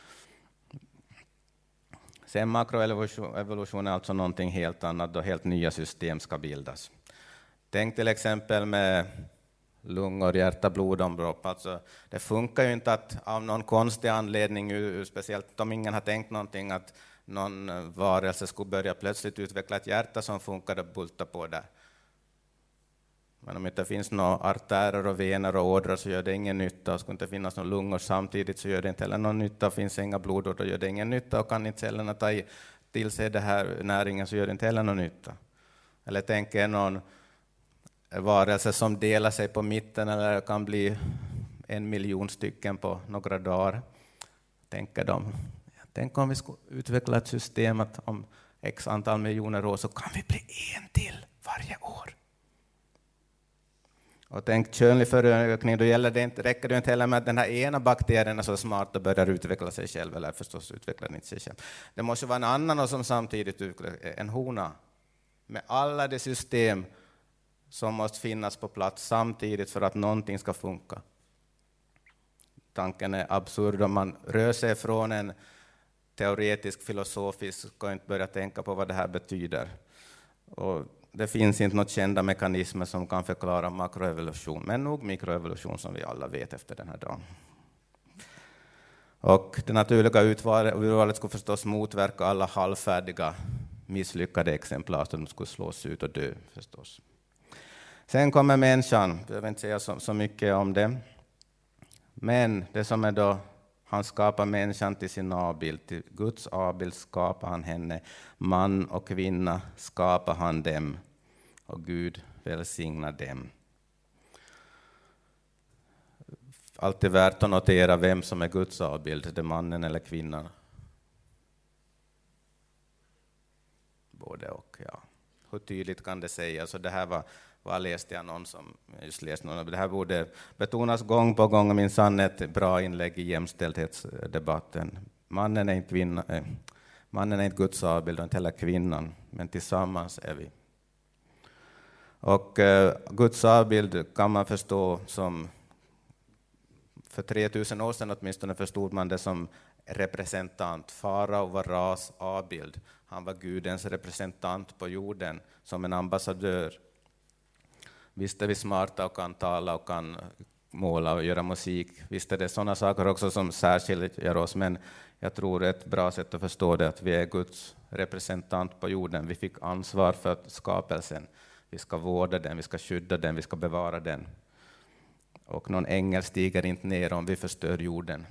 Sen makroevolution är alltså någonting helt annat då helt nya system ska bildas. Tänk till exempel med lungor, hjärta, blodomlopp. Alltså, det funkar ju inte att av någon konstig anledning, speciellt om ingen har tänkt någonting, att någon varelse skulle börja plötsligt utveckla ett hjärta som funkar och bulta på där. Men om det inte finns några artärer och vener och ådror så gör det ingen nytta. Och skulle inte finnas några lungor samtidigt så gör det inte heller någon nytta. Finns inga blodår då gör det ingen nytta. Och kan inte cellerna ta till sig det här näringen så gör det inte heller någon nytta. Eller tänk er någon varelse som delar sig på mitten eller kan bli en miljon stycken på några dagar. Tänker de. Tänk om vi skulle utveckla ett system att om x antal miljoner år så kan vi bli en till varje år. Och tänk könlig förökning, då gäller det inte, räcker det inte heller med att den här ena bakterien är så smart och börjar utveckla sig själv, eller förstås utvecklar den inte sig själv. Det måste vara en annan som samtidigt utvecklar, en hona. Med alla de system som måste finnas på plats samtidigt för att någonting ska funka. tanken är absurd. Om man rör sig från en teoretisk filosofisk ska inte börja tänka på vad det här betyder. Och det finns inte något kända mekanismer som kan förklara makroevolution, men nog mikroevolution som vi alla vet efter den här dagen. Och det naturliga urvalet skulle förstås motverka alla halvfärdiga misslyckade exemplar som skulle slås ut och dö förstås. Sen kommer människan, jag behöver inte säga så, så mycket om det. Men det som är då, han skapar människan till sin avbild, till Guds avbild skapar han henne. Man och kvinna skapar han dem och Gud välsignar dem. Alltid värt att notera vem som är Guds avbild, det är mannen eller kvinnan. Både och, ja. Hur tydligt kan det sägas? Så det här var, var läste jag någon som just läste någon. Det här borde betonas gång på gång, minsann ett bra inlägg i jämställdhetsdebatten. Mannen är inte kvinna, eh, mannen är inte Guds avbild och inte heller kvinnan, men tillsammans är vi. Och eh, Guds avbild kan man förstå som, för tre tusen år sedan åtminstone förstod man det som representant. Farao var ras avbild. Han var Gudens representant på jorden som en ambassadör. Visst är vi smarta och kan tala och kan måla och göra musik. Visst är det sådana saker också som särskiljer oss, men jag tror ett bra sätt att förstå det att vi är Guds representant på jorden. Vi fick ansvar för skapelsen. Vi ska vårda den, vi ska skydda den, vi ska bevara den. Och någon ängel stiger inte ner om vi förstör jorden.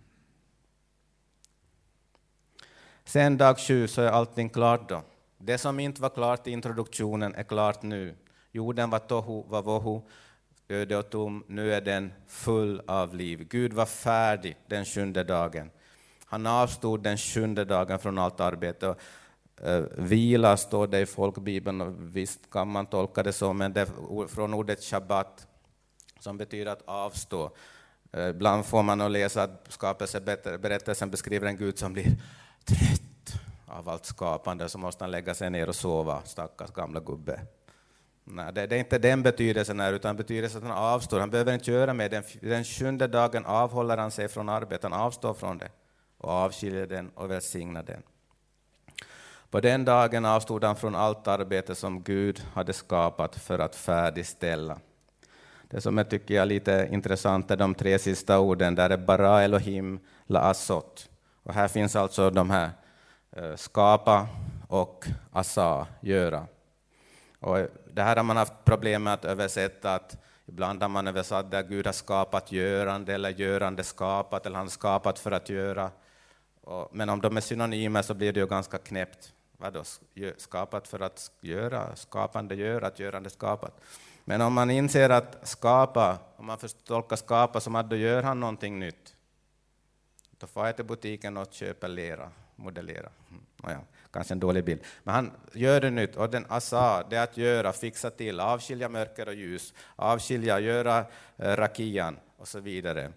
Sen dag sju så är allting klart då. Det som inte var klart i introduktionen är klart nu. Jorden var tohu, var vohu, öde och tom. Nu är den full av liv. Gud var färdig den sjunde dagen. Han avstod den sjunde dagen från allt arbete. Och, uh, vila står det i folkbibeln, och visst kan man tolka det så, men det är från ordet shabbat som betyder att avstå. Uh, ibland får man att läsa att skapelseberättelsen beskriver en Gud som blir trött av allt skapande, så måste han lägga sig ner och sova, stackars gamla gubbe. Nej, det, det är inte den betydelsen här, utan betydelsen att han avstår. Han behöver inte göra med den. Den sjunde dagen avhåller han sig från arbete, han avstår från det och avskiljer den och välsignar den. På den dagen avstod han från allt arbete som Gud hade skapat för att färdigställa. Det som jag tycker är lite intressant är de tre sista orden, där är bara Elohim la asot. Och här finns alltså de här skapa och asa, göra. Och det här har man haft problem med att översätta, att ibland har man översatt där Gud har skapat görande eller görande skapat, eller han har skapat för att göra. Och, men om de är synonymer så blir det ju ganska knäppt. Vadå? Skapat för att göra, skapande gör, att görande skapat. Men om man inser att skapa, om man tolkar skapa som att då gör han någonting nytt, då får jag till butiken och köper lera, modellera. Mm. Ja, kanske en dålig bild. Men han gör det nytt. Och den asa, det är att göra, fixa till, avskilja mörker och ljus, avskilja, göra eh, rakian och så vidare.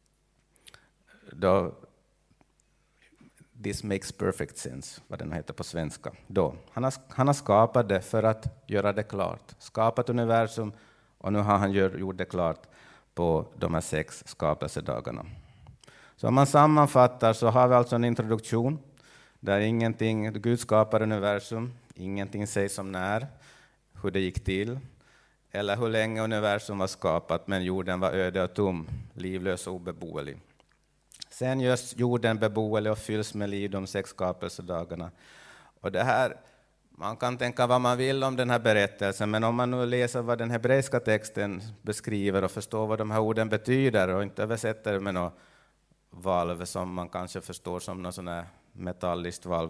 Då, this makes perfect sense, vad den heter på svenska. Då, han, har, han har skapat det för att göra det klart. Skapat universum, och nu har han gör, gjort det klart på de här sex skapelsedagarna. Så om man sammanfattar så har vi alltså en introduktion där ingenting, Gud skapar universum, ingenting sägs om när, hur det gick till, eller hur länge universum var skapat, men jorden var öde och tom, livlös och obeboelig. Sen görs jorden beboelig och fylls med liv de sex skapelsedagarna. Och det här, man kan tänka vad man vill om den här berättelsen, men om man nu läser vad den hebreiska texten beskriver och förstår vad de här orden betyder och inte översätter det med något valv som man kanske förstår som något sån här metalliskt valv,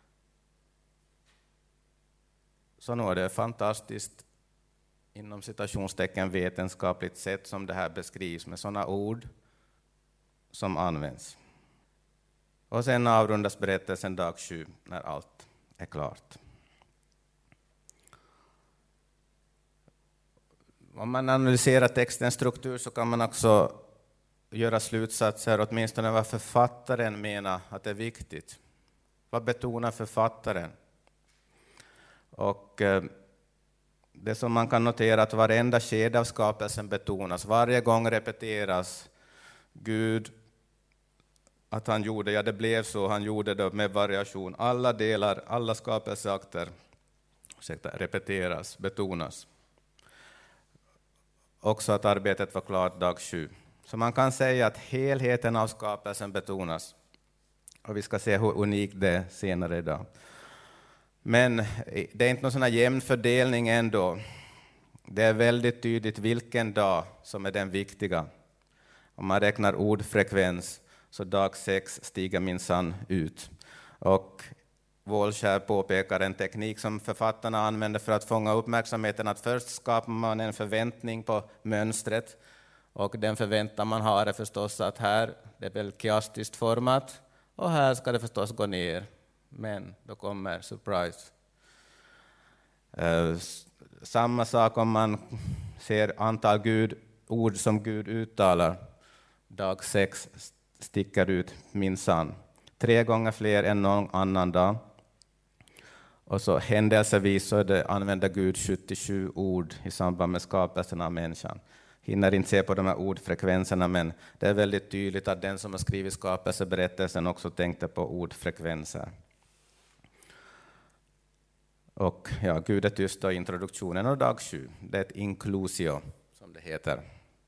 så nu är det fantastiskt inom citationstecken vetenskapligt sätt som det här beskrivs med sådana ord som används. Och sen avrundas berättelsen dag sju när allt är klart. Om man analyserar textens struktur så kan man också göra slutsatser, åtminstone vad författaren menar att det är viktigt. Vad betonar författaren? Och eh, det som man kan notera att varenda skede av skapelsen betonas, varje gång repeteras Gud, att han gjorde, ja det blev så, han gjorde det med variation. Alla delar, alla skapelseakter ursäkta, repeteras, betonas. Också att arbetet var klart dag sju. Så man kan säga att helheten av skapelsen betonas. Och vi ska se hur unikt det är senare idag. Men det är inte någon sån här jämn fördelning ändå. Det är väldigt tydligt vilken dag som är den viktiga. Om man räknar ordfrekvens så dag sex stiger minsann ut. Och Wolskär påpekar en teknik som författarna använder för att fånga uppmärksamheten, att först skapar man en förväntning på mönstret, och den förväntan man har är förstås att här det är väl kiastiskt format och här ska det förstås gå ner, men då kommer surprise. Uh, samma sak om man ser antal Gud, ord som Gud uttalar. Dag sex sticker ut minsann. Tre gånger fler än någon annan dag. Och så händelsevis så det använder Gud sjuttiosju ord i samband med skapelsen av människan. Hinner inte se på de här ordfrekvenserna, men det är väldigt tydligt att den som har skrivit skapelseberättelsen också tänkte på ordfrekvenser. Och ja, Gud är tyst och introduktionen av dag sju. Det är ett inclusio, som det heter.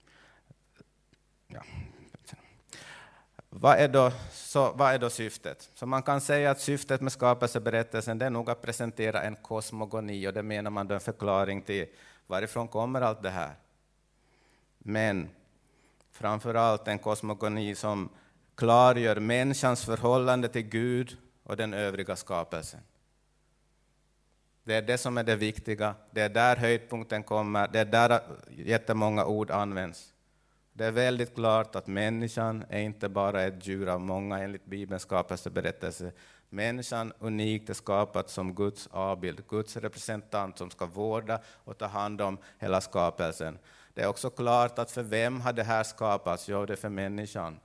Ja. Vad är, då, så, vad är då syftet? Så man kan säga att syftet med skapelseberättelsen det är nog att presentera en kosmogoni, och det menar man då en förklaring till varifrån kommer allt det här. Men framför allt en kosmogoni som klargör människans förhållande till Gud och den övriga skapelsen. Det är det som är det viktiga, det är där höjdpunkten kommer, det är där jättemånga ord används. Det är väldigt klart att människan är inte bara ett djur av många enligt Bibelns skapelseberättelse. Människan unikt är skapad som Guds avbild, Guds representant som ska vårda och ta hand om hela skapelsen. Det är också klart att för vem har det här skapats? Jo, det är för människan.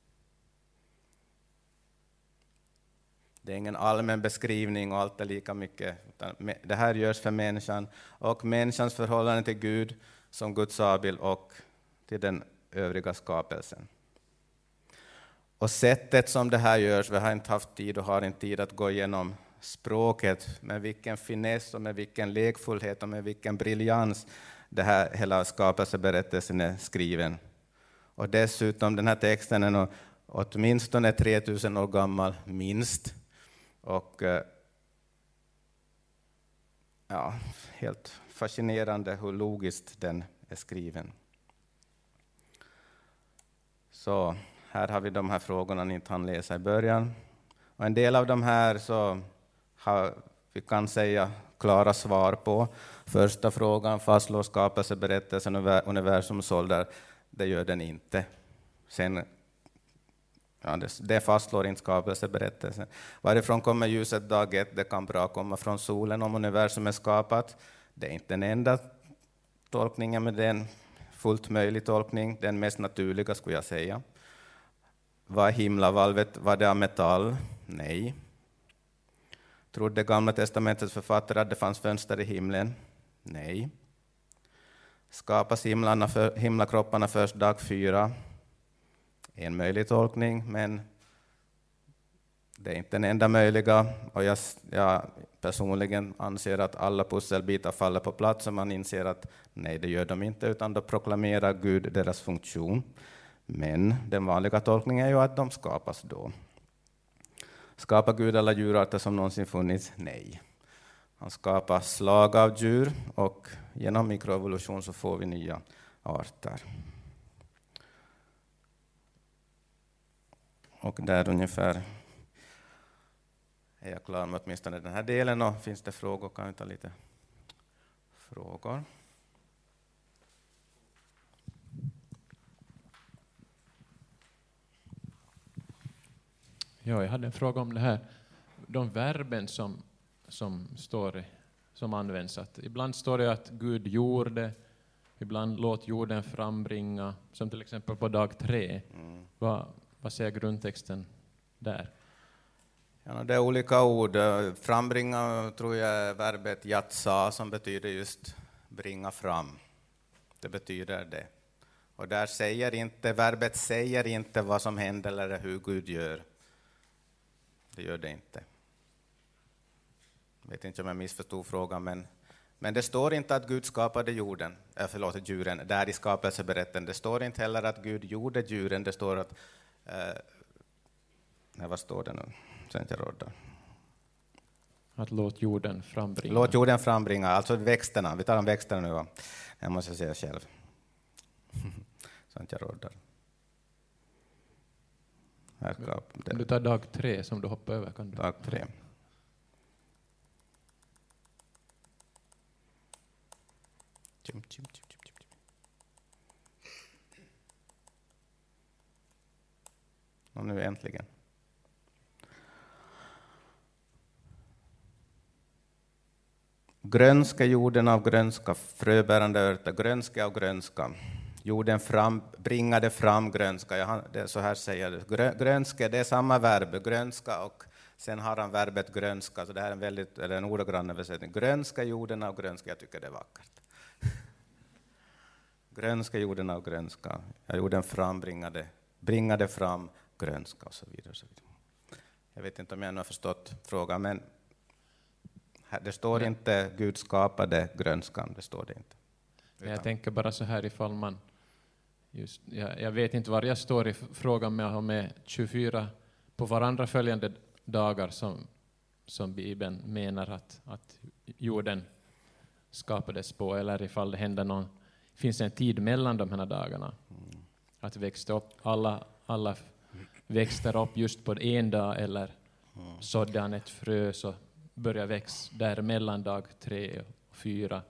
Det är ingen allmän beskrivning och allt är lika mycket. Utan det här görs för människan och människans förhållande till Gud som Guds avbild och till den övriga skapelsen. Och sättet som det här görs, vi har inte haft tid och har inte tid att gå igenom språket, med vilken finess och med vilken lekfullhet och med vilken briljans det här hela skapelseberättelsen är skriven. Och dessutom den här texten är nog åtminstone tre tusen år gammal, minst. Och ja, helt fascinerande hur logiskt den är skriven. Så här har vi de här frågorna ni inte hann läsa i början. Och en del av de här så har vi kan säga klara svar på. Första frågan, fastslår skapelseberättelsen universums ålder? Det gör den inte. Sen, ja, det, det fastslår inte skapelseberättelsen. Varifrån kommer ljuset dag ett? Det kan bra komma från solen om universum är skapat. Det är inte den enda tolkningen, med den fullt möjlig tolkning, den mest naturliga skulle jag säga. Var himlavalvet, var det av metall? Nej. Trodde Gamla testamentets författare att det fanns fönster i himlen? Nej. Skapas himlarna för, himlakropparna först dag fyra? En möjlig tolkning, men det är inte den enda möjliga. Och jag, jag personligen anser att alla pusselbitar faller på plats och man inser att nej, det gör de inte, utan då proklamerar Gud deras funktion. Men den vanliga tolkningen är ju att de skapas då. Skapar Gud alla djurarter som någonsin funnits? Nej. Han skapar slag av djur och genom mikroevolution så får vi nya arter. Och där ungefär är jag klar med åtminstone den här delen. Och finns det frågor kan vi ta lite frågor. Ja, jag hade en fråga om det här. De verben som, som, står, som används. Att ibland står det att Gud gjorde, ibland låt jorden frambringa, som till exempel på dag tre. Mm. Vad, vad säger grundtexten där? Ja, det är olika ord. Frambringa tror jag är verbet yatsa som betyder just bringa fram. Det betyder det. Och där säger inte, verbet säger inte vad som händer eller hur Gud gör. Det gör det inte. Jag vet inte om jag missförstod frågan, men, men det står inte att Gud skapade jorden, äh, förlåt, djuren, där i skapelseberättelsen. Det står inte heller att Gud gjorde djuren, det står att, eh, nej, vad står det nu? Sen jag rådde. Att låt jorden frambringa. Låt jorden frambringa, alltså växterna. Vi tar om växterna nu. Va? Jag måste säga själv. Sånt jag rådar. Här ska, Om du tar dag tre som du hoppar över. Kan du? Dag tre. Tjum, tjum, tjum, tjum, tjum. Och nu äntligen. Grönska jorden av grönska, fröbärande örter, grönska av grönska. Jorden fram, bringade fram grönska. Ja, det är så här säger det. Grönska, det är samma verb, grönska, och sen har han verbet grönska. Så det här är en väldigt, eller en ordagrann översättning. Grönska jorden av grönska, jag tycker det är vackert. Grönska jorden av grönska. Ja, jorden frambringade, bringade fram grönska och så vidare. Och så vidare. Jag vet inte om jag nu har förstått frågan, men det står inte Gud skapade grönskan, det står det inte. Utan. Jag tänker bara så här ifall man, just, jag, jag vet inte var jag står i frågan med att ha med tjugofyra på varandra följande dagar som, som Bibeln menar att, att jorden skapades på, eller ifall det händer någon, finns en tid mellan de här dagarna. Mm. Att växte upp, alla, alla växter upp just på en dag, eller mm. sådde han ett frö så börjar växa där mellan dag tre och fyra.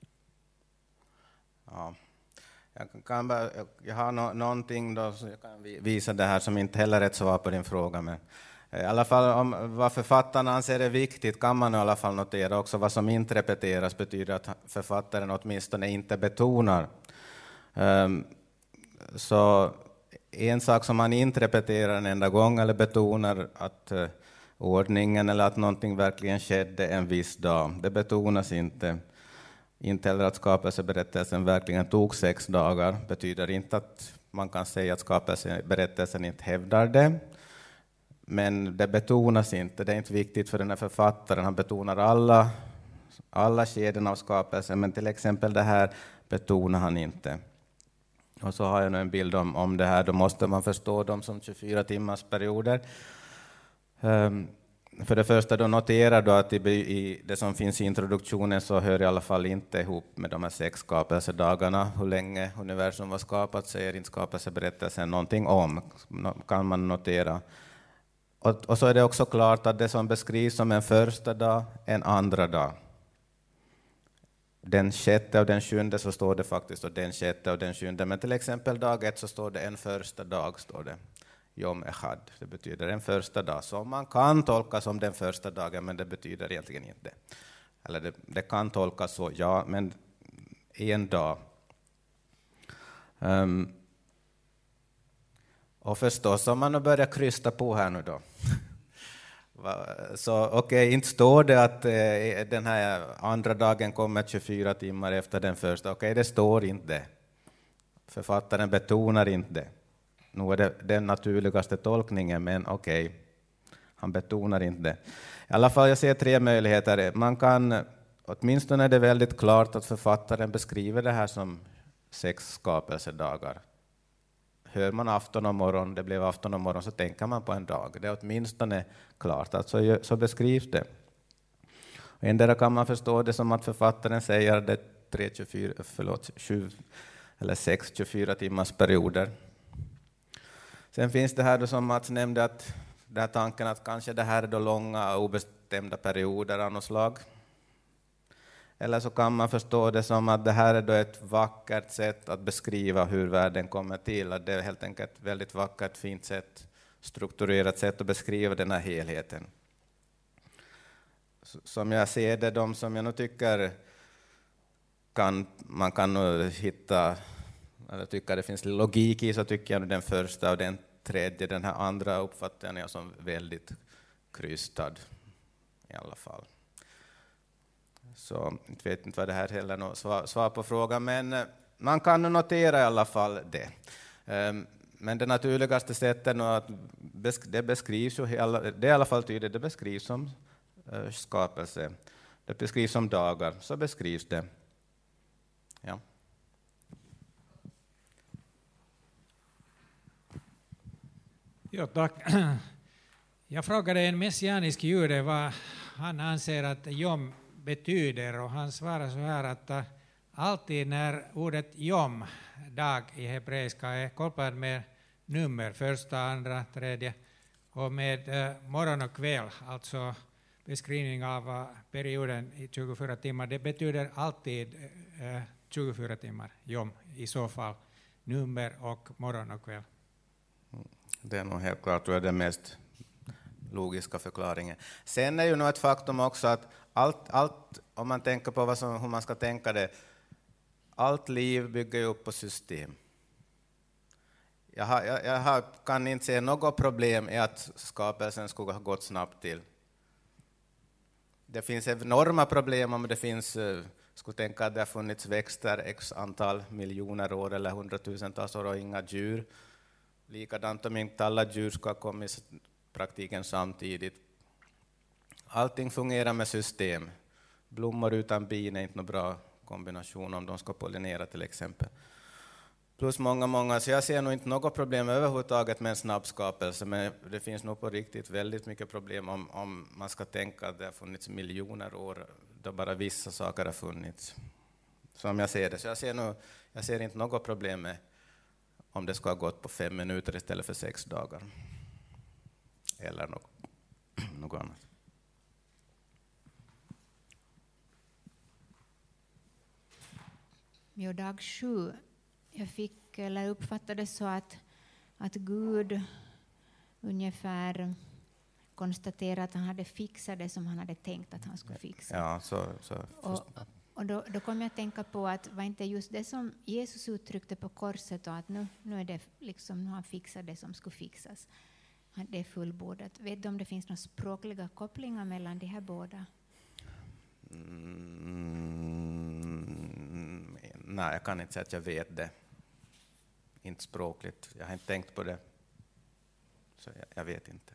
Ja. Jag, kan bara, jag har no, någonting då, så jag kan visa det här som inte heller är ett svar på din fråga. Men i alla fall om vad författaren anser är viktigt kan man i alla fall notera också. Vad som inte repeteras betyder att författaren åtminstone inte betonar. Um, så en sak som man inte repeterar en enda gång eller betonar att uh, ordningen eller att någonting verkligen skedde en viss dag. Det betonas inte. Inte heller att skapelseberättelsen verkligen tog sex dagar. Betyder inte att man kan säga att skapelseberättelsen inte hävdar det. Men det betonas inte. Det är inte viktigt för den här författaren. Han betonar alla, alla skeden av skapelsen. Men till exempel det här betonar han inte. Och så har jag nu en bild om, om det här. Då måste man förstå dem som tjugofyra timmars perioder. Um, För det första då noterar du att i, i det som finns i introduktionen så hör i alla fall inte ihop med de här sex skapelsedagarna. Hur länge universum var skapat säger inte skapelseberättelsen någonting om, kan man notera. Och, och så är det också klart att det som beskrivs som en första dag, en andra dag. Den sjätte och den sjunde så står det faktiskt och den sjätte och den sjunde. Men till exempel dag ett så står det en första dag, står det. Yom Echad, det betyder en första dag. Så man kan tolka som den första dagen, men det betyder egentligen inte. Eller det, det kan tolkas så, ja, men en dag. Um, och förstås, om man börjar krysta på här nu då. Så okej, okay, inte står det att eh, den här andra dagen kommer tjugofyra timmar efter den första. Okej, okay, det står inte. Författaren betonar inte det. Nu är det den naturligaste tolkningen, men okej, okay. Han betonar inte det. I alla fall, jag ser tre möjligheter. Man kan, åtminstone är det väldigt klart att författaren beskriver det här som sex skapelsedagar. Hör man afton och morgon, det blev afton och morgon, så tänker man på en dag. Det är åtminstone klart, alltså så beskrivs det. Ändå kan man förstå det som att författaren säger det tre, tjugofyra, förlåt, sju eller sex tjugofyra timmars perioder. Sen finns det här då som Mats nämnde, att den här tanken att kanske det här är då långa obestämda perioder av något slag. Eller så kan man förstå det som att det här är då ett vackert sätt att beskriva hur världen kommer till. Att det är helt enkelt ett väldigt vackert, fint sätt, strukturerat sätt att beskriva den här helheten. Som jag ser det, de som jag nu tycker kan, man kan nog hitta, eller tycker det finns logik i, så tycker jag den första och den tredje, den här andra uppfattar jag som väldigt krystad i alla fall. Så jag vet inte vad det här heller är svar, svar på frågan, men man kan nu notera i alla fall det. Um, men det naturligaste sättet är att besk- det beskrivs ju, det är i alla fall tydligt, det beskrivs som uh, skapelse. Det beskrivs som dagar, så beskrivs det. Ja. Ja, tack. Jag frågade en messianisk jude vad han anser att jom betyder, och han svarar så här att uh, alltid när ordet jom, dag i hebreiska, är kopplad med nummer, första, andra, tredje, och med uh, morgon och kväll, alltså beskrivning av uh, perioden i tjugofyra timmar, det betyder alltid uh, tjugofyra timmar, jom, i så fall nummer och morgon och kväll. Det är nog helt klart, tror jag, den mest logiska förklaringen. Sen är ju nog ett faktum också att allt, allt om man tänker på vad som, hur man ska tänka det, allt liv bygger ju upp på system. Jag, har, jag, jag har, kan inte se något problem i att skapelsen skulle ha gått snabbt till. Det finns enorma problem om det finns, skulle tänka att det har funnits växter x antal miljoner år eller hundratusentals år och inga djur. Likadant om inte alla djur ska komma i praktiken samtidigt. Allting fungerar med system. Blommor utan bin är inte någon bra kombination om de ska pollinera till exempel. Plus många, många, så jag ser nog inte något problem överhuvudtaget med en snabb skapelse, men det finns nog på riktigt väldigt mycket problem om, om man ska tänka att det har funnits miljoner år då bara vissa saker har funnits. Som jag ser det. Så jag ser, nog, jag ser inte något problem med om det ska ha gått på fem minuter istället för sex dagar. Eller något, något annat. Jo, dag sju. Jag fick, eller uppfattade så att, att Gud ungefär konstaterade att han hade fixat det som han hade tänkt att han skulle fixa. Ja, så, så. Och, och då, då kom jag att tänka på att var inte just det som Jesus uttryckte på korset, och att nu, nu är det liksom, nu har han fixat det som skulle fixas. Det är fullbordat. Vet du om det finns några språkliga kopplingar mellan de här båda? Mm, nej, jag kan inte säga att jag vet det. Inte språkligt. Jag har inte tänkt på det. Så jag, jag vet inte.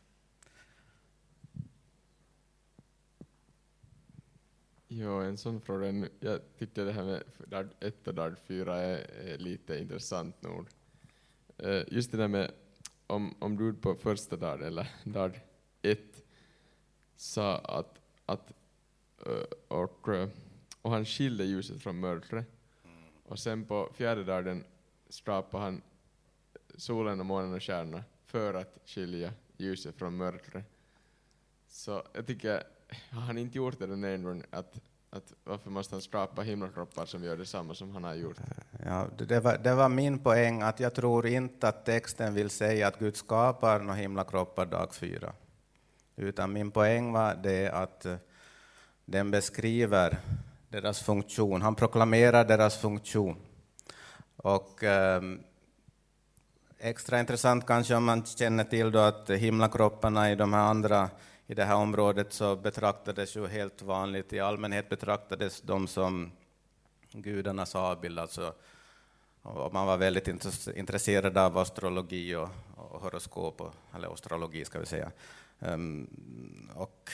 Jo, en sån fråga. Jag tyckte det här med dag ett och dag fyra är, är lite intressant nog. Just det där med om, om du på första dag eller dag ett sa att, att och, och han skilde ljuset från mörkret. Och sen på fjärde dagen skapade han solen och månen och stjärnorna för att skilja ljuset från mörkret. Så jag tycker, har han inte gjort det den en gång, att, att varför måste han skapa himlakroppar som gör detsamma som han har gjort? Ja, det, var, det var min poäng, att jag tror inte att texten vill säga att Gud skapar några himlakroppar dag fyra. Utan min poäng var det att den beskriver deras funktion. Han proklamerar deras funktion. Och eh, extra intressant kanske om man känner till då att himlakropparna i de här andra, i det här området, så betraktades ju helt vanligt. I allmänhet betraktades de som gudarnas avbild. Alltså, och man var väldigt intresserad av astrologi och, och horoskop, och, eller astrologi ska vi säga. Um, och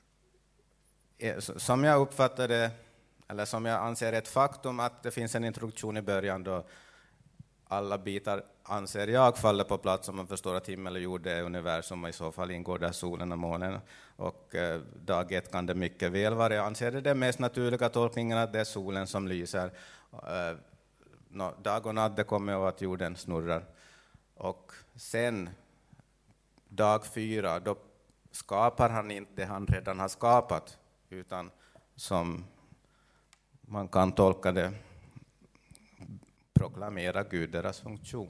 som jag uppfattade, eller som jag anser ett faktum, att det finns en introduktion i början då alla bitar, anser jag, faller på plats, om man förstår att himmel och jord är universum, och i så fall ingår där solen och månen. Och eh, dag ett kan det mycket väl vara. Jag anser det den mest naturliga tolkningen att det är solen som lyser. Eh, no, dag och natt, det kommer av att jorden snurrar. Och sen dag fyra, då skapar han inte det han redan har skapat, utan som man kan tolka det, proklamera Gud deras funktion.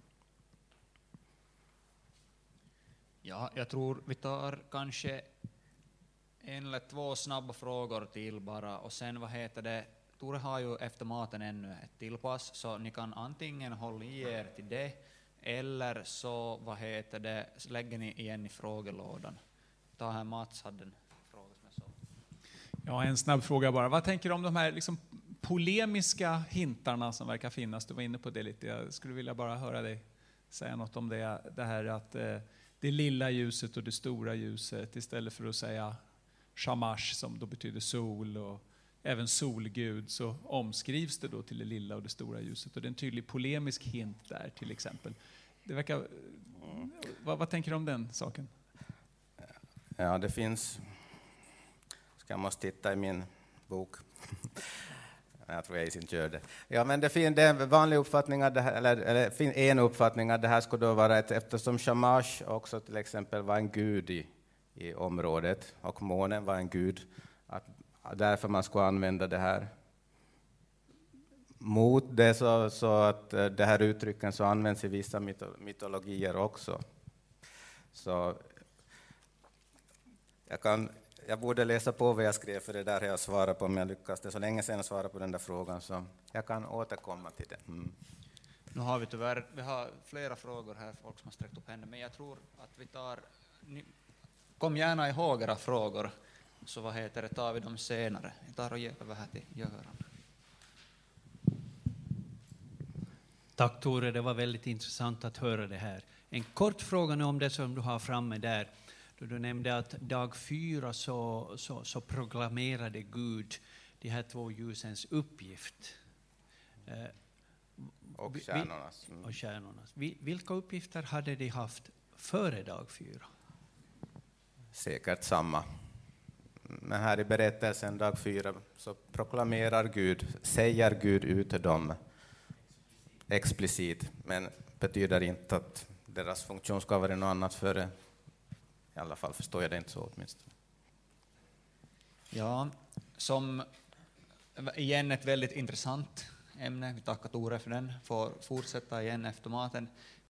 Ja, jag tror vi tar kanske en eller två snabba frågor till bara, och sen vad heter det, Tore har ju efter maten ännu ett tillpass, så ni kan antingen hålla i er till det, eller så vad heter det, lägger ni igen i frågelådan. Ta här, Mats hade en fråga som jag såg. Ja, en snabb fråga bara. Vad tänker du om de här liksom polemiska hintarna som verkar finnas. Du var inne på det lite. Jag skulle vilja bara höra dig säga något om det. Det här att eh, det lilla ljuset och det stora ljuset, istället för att säga shamash som då betyder sol och även solgud, så omskrivs det då till det lilla och det stora ljuset. Och det är en tydlig polemisk hint där till exempel. Det verkar, vad, vad tänker du om den saken? Ja, det finns... Ska jag måste titta i min bok. Jag tror jag inte gör det. Ja, men det finns en vanlig uppfattning att det här, eller, eller finns en uppfattning att det här skulle då vara ett, eftersom Shamash också till exempel var en gud i, i området och månen var en gud, att därför man skulle använda det här. Mot det så, så att det här uttrycken så används i vissa myto, mytologier också. Så jag kan Jag borde läsa på vad jag skrev, för det där har jag svarat på, om jag lyckas. Det är så länge sedan jag svarade på den där frågan, så jag kan återkomma till det. Mm. Nu har vi tyvärr vi har flera frågor här, folk som har sträckt upp händerna, men jag tror att vi tar... Ni, kom gärna ihåg era frågor, så vad heter det, tar vi dem senare. Jag tar och ger över här till Göran. Tack Tore, det var väldigt intressant att höra det här. En kort fråga nu om det som du har framme där. Du nämnde att dag fyra så, så, så proklamerade Gud de här två ljusens uppgift. Eh, och stjärnornas. Mm. Och stjärnornas. Vilka uppgifter hade de haft före dag fyra? Säkert samma. Men här i berättelsen dag fyra så proklamerar Gud, säger Gud ut till dem explicit, men betyder inte att deras funktion ska vara något annat före. I alla fall förstår jag det inte så åtminstone. Ja, som igen ett väldigt intressant ämne. Vi tackar Tore för den. Får fortsätta igen efter maten.